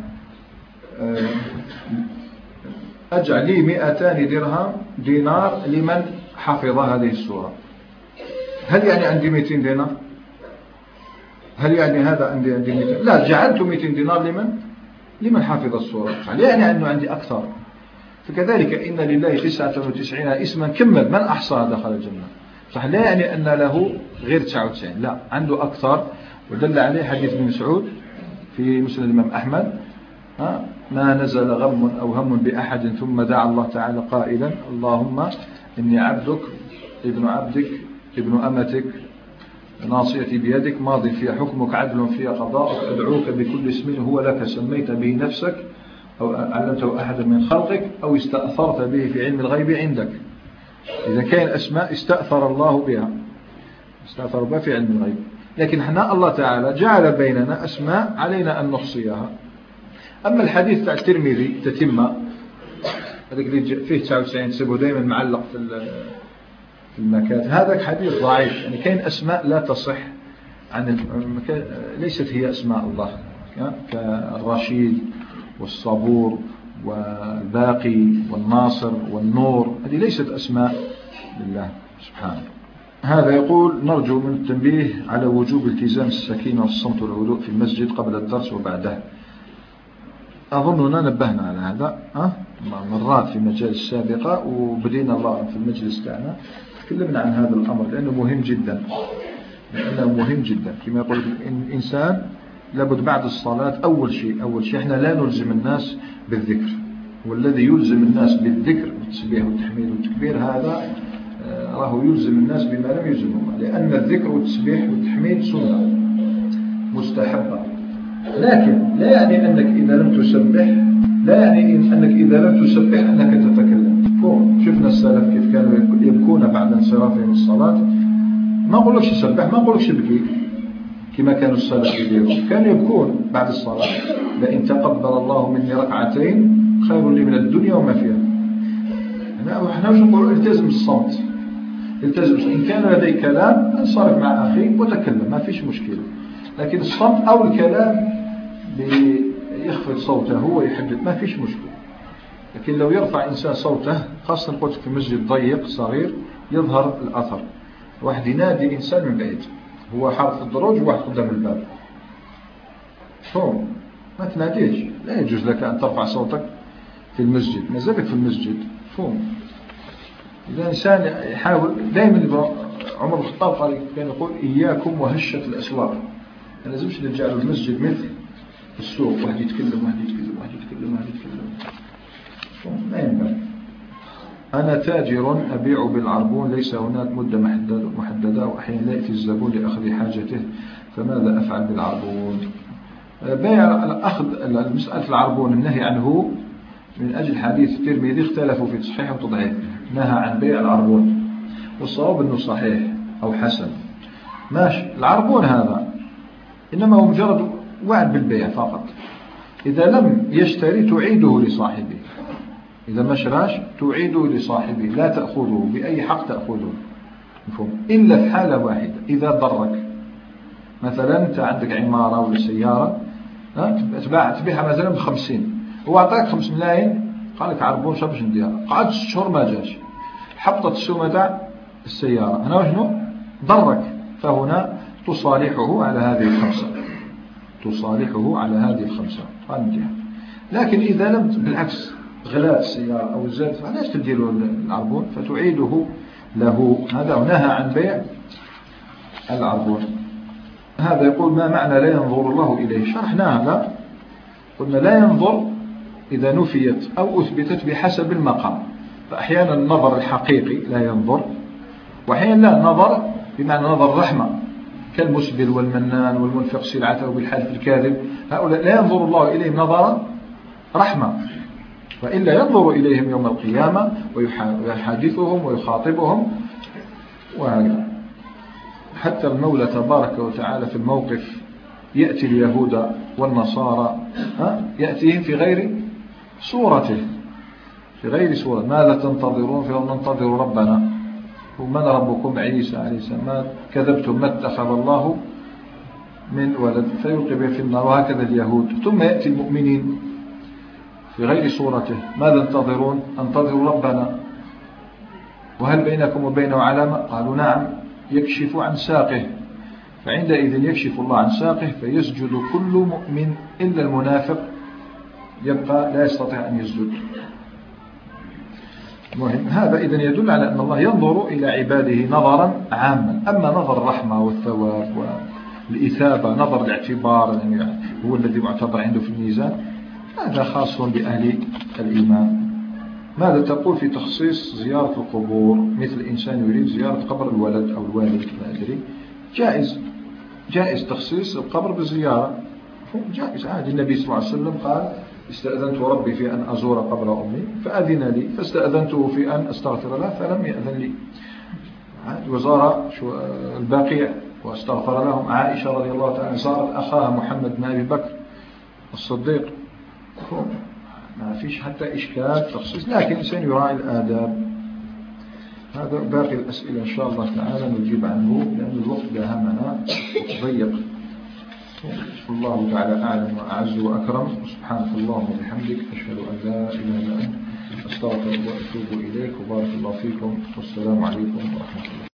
أجعل لي 200 دينار لمن حفظ هذه السورة. هل يعني عندي 200 دينار؟ هل يعني هذا عندي 200؟ لا، جعلت 200 دينار لمن لمن حفظ السورة لا يعني أنه عندي أكثر. فكذلك إن لله 99 اسما كمل من أحصاها دخل الجنة. صح، لا يعني أن له غير 99، لا عنده أكثر. ودل عليه حديث ابن مسعود في مسند الإمام أحمد: ما نزل غم أو هم بأحد ثم دعا الله تعالى قائلا: اللهم إني عبدك ابن عبدك ابن أمتك ناصيتي بيدك ماض في حكمك عدل في قضاءك أدعوك بكل اسم هو لك سميت به نفسك أو علمته أحد من خلقك أو استأثرت به في علم الغيب عندك. إذا كان أسماء استأثر الله بها، استأثر بها في علم الغيب، لكن احنا الله تعالى جعل بيننا أسماء علينا أن نحصيها. أما الحديث تاع الترمذي تتمة هذاك اللي فيه 99 تسبه دائما معلق في المكاتب، هذا حديث ضعيف. يعني كاين أسماء لا تصح عن ليست هي أسماء الله، كالرشيد والصبور والباقي والناصر والنور، هذه ليست أسماء لله سبحانه. هذا يقول: نرجو من التنبيه على وجوب التزام السكينة والصمت والهدوء في المسجد قبل الدرس وبعده. أظننا نبهنا على هذا مرات في مجالس سابقة، وبدينا الله في المجلس تاعنا تكلمنا عن هذا الأمر لأنه مهم جدا. كما يقول الإنسان لابد بعد الصلاة أول شيء احنا لا نلزم الناس بالذكر، والذي يلزم الناس بالذكر والتسبيح والتحميد والتكبير هذا راه يلزم الناس بما لم يلزمهم، لأن الذكر والتسبيح والتحميد سنة مستحبة. لكن لا يعني أنك إذا لم تسبح أنك تتكلم. شفنا السلف كيف كانوا يبكون بعد انصرافهم الصلاة. ما نقولكش سبح، ما نقولكش بكي كما كانوا السلف يديرون، كانوا يبكون بعد الصلاة: لئن تقبل الله مني ركعتين خير لي من الدنيا وما فيها. احنا مش نقول التزم الصمت، إن كان لديك كلام انصرف مع أخيك وتكلم، ما فيش مشكلة. لكن الصمت أو الكلام يخفض صوته ويحدد ما فيش مشكلة. لكن لو يرفع إنسان صوته، خاصة قلت في مسجد ضيق صغير يظهر الأثر، واحد ينادي إنسان من بعيد، هو حاط الدروج وواحد قدام الباب، ما تناديش، لا يجوز لك أن ترفع صوتك في المسجد، ما زالك في المسجد. إذا الإنسان يحاول دائما. عمر بن الخطاب كان يقول: إياكم وهشة الأسواق. ما لازمش نجعل المسجد مثل السوق، واحد يتكلم ما ينبغي. أنا تاجر أبيع بالعربون، ليس هناك مدة محددة، وأحيانا لا يأتي الزبون لأخذ حاجته، فماذا أفعل بالعربون؟ بيع الأخذ مسألة العربون النهي عنه من أجل حديث الترمذي اختلفوا في تصحيح وتضعيف، نهى عن بيع العربون، والصواب أنه صحيح أو حسن. ماشي، العربون هذا إنما هو مجرد وعد بالبيع فقط. إذا لم يشتري تعيده لصاحبه، إذا ما شراش تعيده لصاحبه، لا تأخذه بأي حق تأخذه، مفهوم؟ إلا في حالة واحدة: إذا ضرك. مثلا أنت عندك عمارة ولا سيارة تبيعها مثلا ب50، هو أعطاك 5 ملايين، قال لك عربون شو باش نديرها، قعد 6 شهور ما جاش، حبطت السومة تاع السيارة، هنا وشنو ضرك، فهنا تصالحه على هذه ال5 قال نديها. لكن إذا لم، بالعكس غلات السيارة أو زادت، علاش تدير العربون؟ فتعيده له. هذا نهى عن بيع العربون. هذا يقول: ما معنى لا ينظر الله إليه؟ شرحنا هذا، قلنا لا ينظر إذا نفيت أو أثبتت بحسب المقام. فأحيانا النظر الحقيقي لا ينظر، وأحيانا لا، نظر بمعنى نظر رحمة، كالمسبل والمنان والمنفق سلعته بالحلف الكاذب، هؤلاء لا ينظر الله إليهم نظر رحمة، وإلا ينظر إليهم يوم القيامة ويحادثهم ويخاطبهم وهكذا. حتى المولى تبارك وتعالى في الموقف يأتي اليهود والنصارى يأتيهم في غير صورته، ماذا تنتظرون؟ فهم ننتظر ربنا. ومن ربكم؟ عيسى عليه السلام. ما كذبتم، ما اتخذ الله من ولد، فيلقي به في النار. وهكذا اليهود. ثم يأتي المؤمنين في غير صورته، ماذا انتظرون؟ انتظروا ربنا. وهل بينكم وبينه علامة؟ قالوا نعم. يكشف عن ساقه، فعندئذ يكشف الله عن ساقه فيسجد كل مؤمن إلا المنافق يبقى لا يستطيع أن يسجد. مهم. هذا إذن يدل على أن الله ينظر إلى عباده نظرا عاما. أما نظر الرحمة والثواب والإثابة، نظر الاعتبار يعني هو الذي معتبر عنده في الميزان، هذا خاص بأهل الإيمان. ماذا تقول في تخصيص زيارة القبور؟ مثل إنسان يريد زيارة قبر الولد أو الوالد، لا أدري، جائز تخصيص القبر بالزيارة، جائز عادي. النبي صلى الله عليه وسلم قال استأذنت ربي في أن أزور قبر أمي فأذن لي، فاستأذنته في أن أستغفر له فلم يأذن لي. وزار البقيع واستغفر لهم. عائشة رضي الله تعالى زارت أخاها محمد بن أبي بكر الصديق، ما فيش حتى إشكال تخصيص، لكن الإنسان يراعي الآداب. هذا باقي الأسئلة إن شاء الله تعالى نجيب عنه لأن الوقت داهمنا ضيق. الله تعالى أعلم وأعز وأكرم. سبحانك اللهم وبحمدك أشهد أن لا إله إلا أنت أستغفرك وأتوب إليك، وبارك الله فيكم، والسلام عليكم ورحمة الله.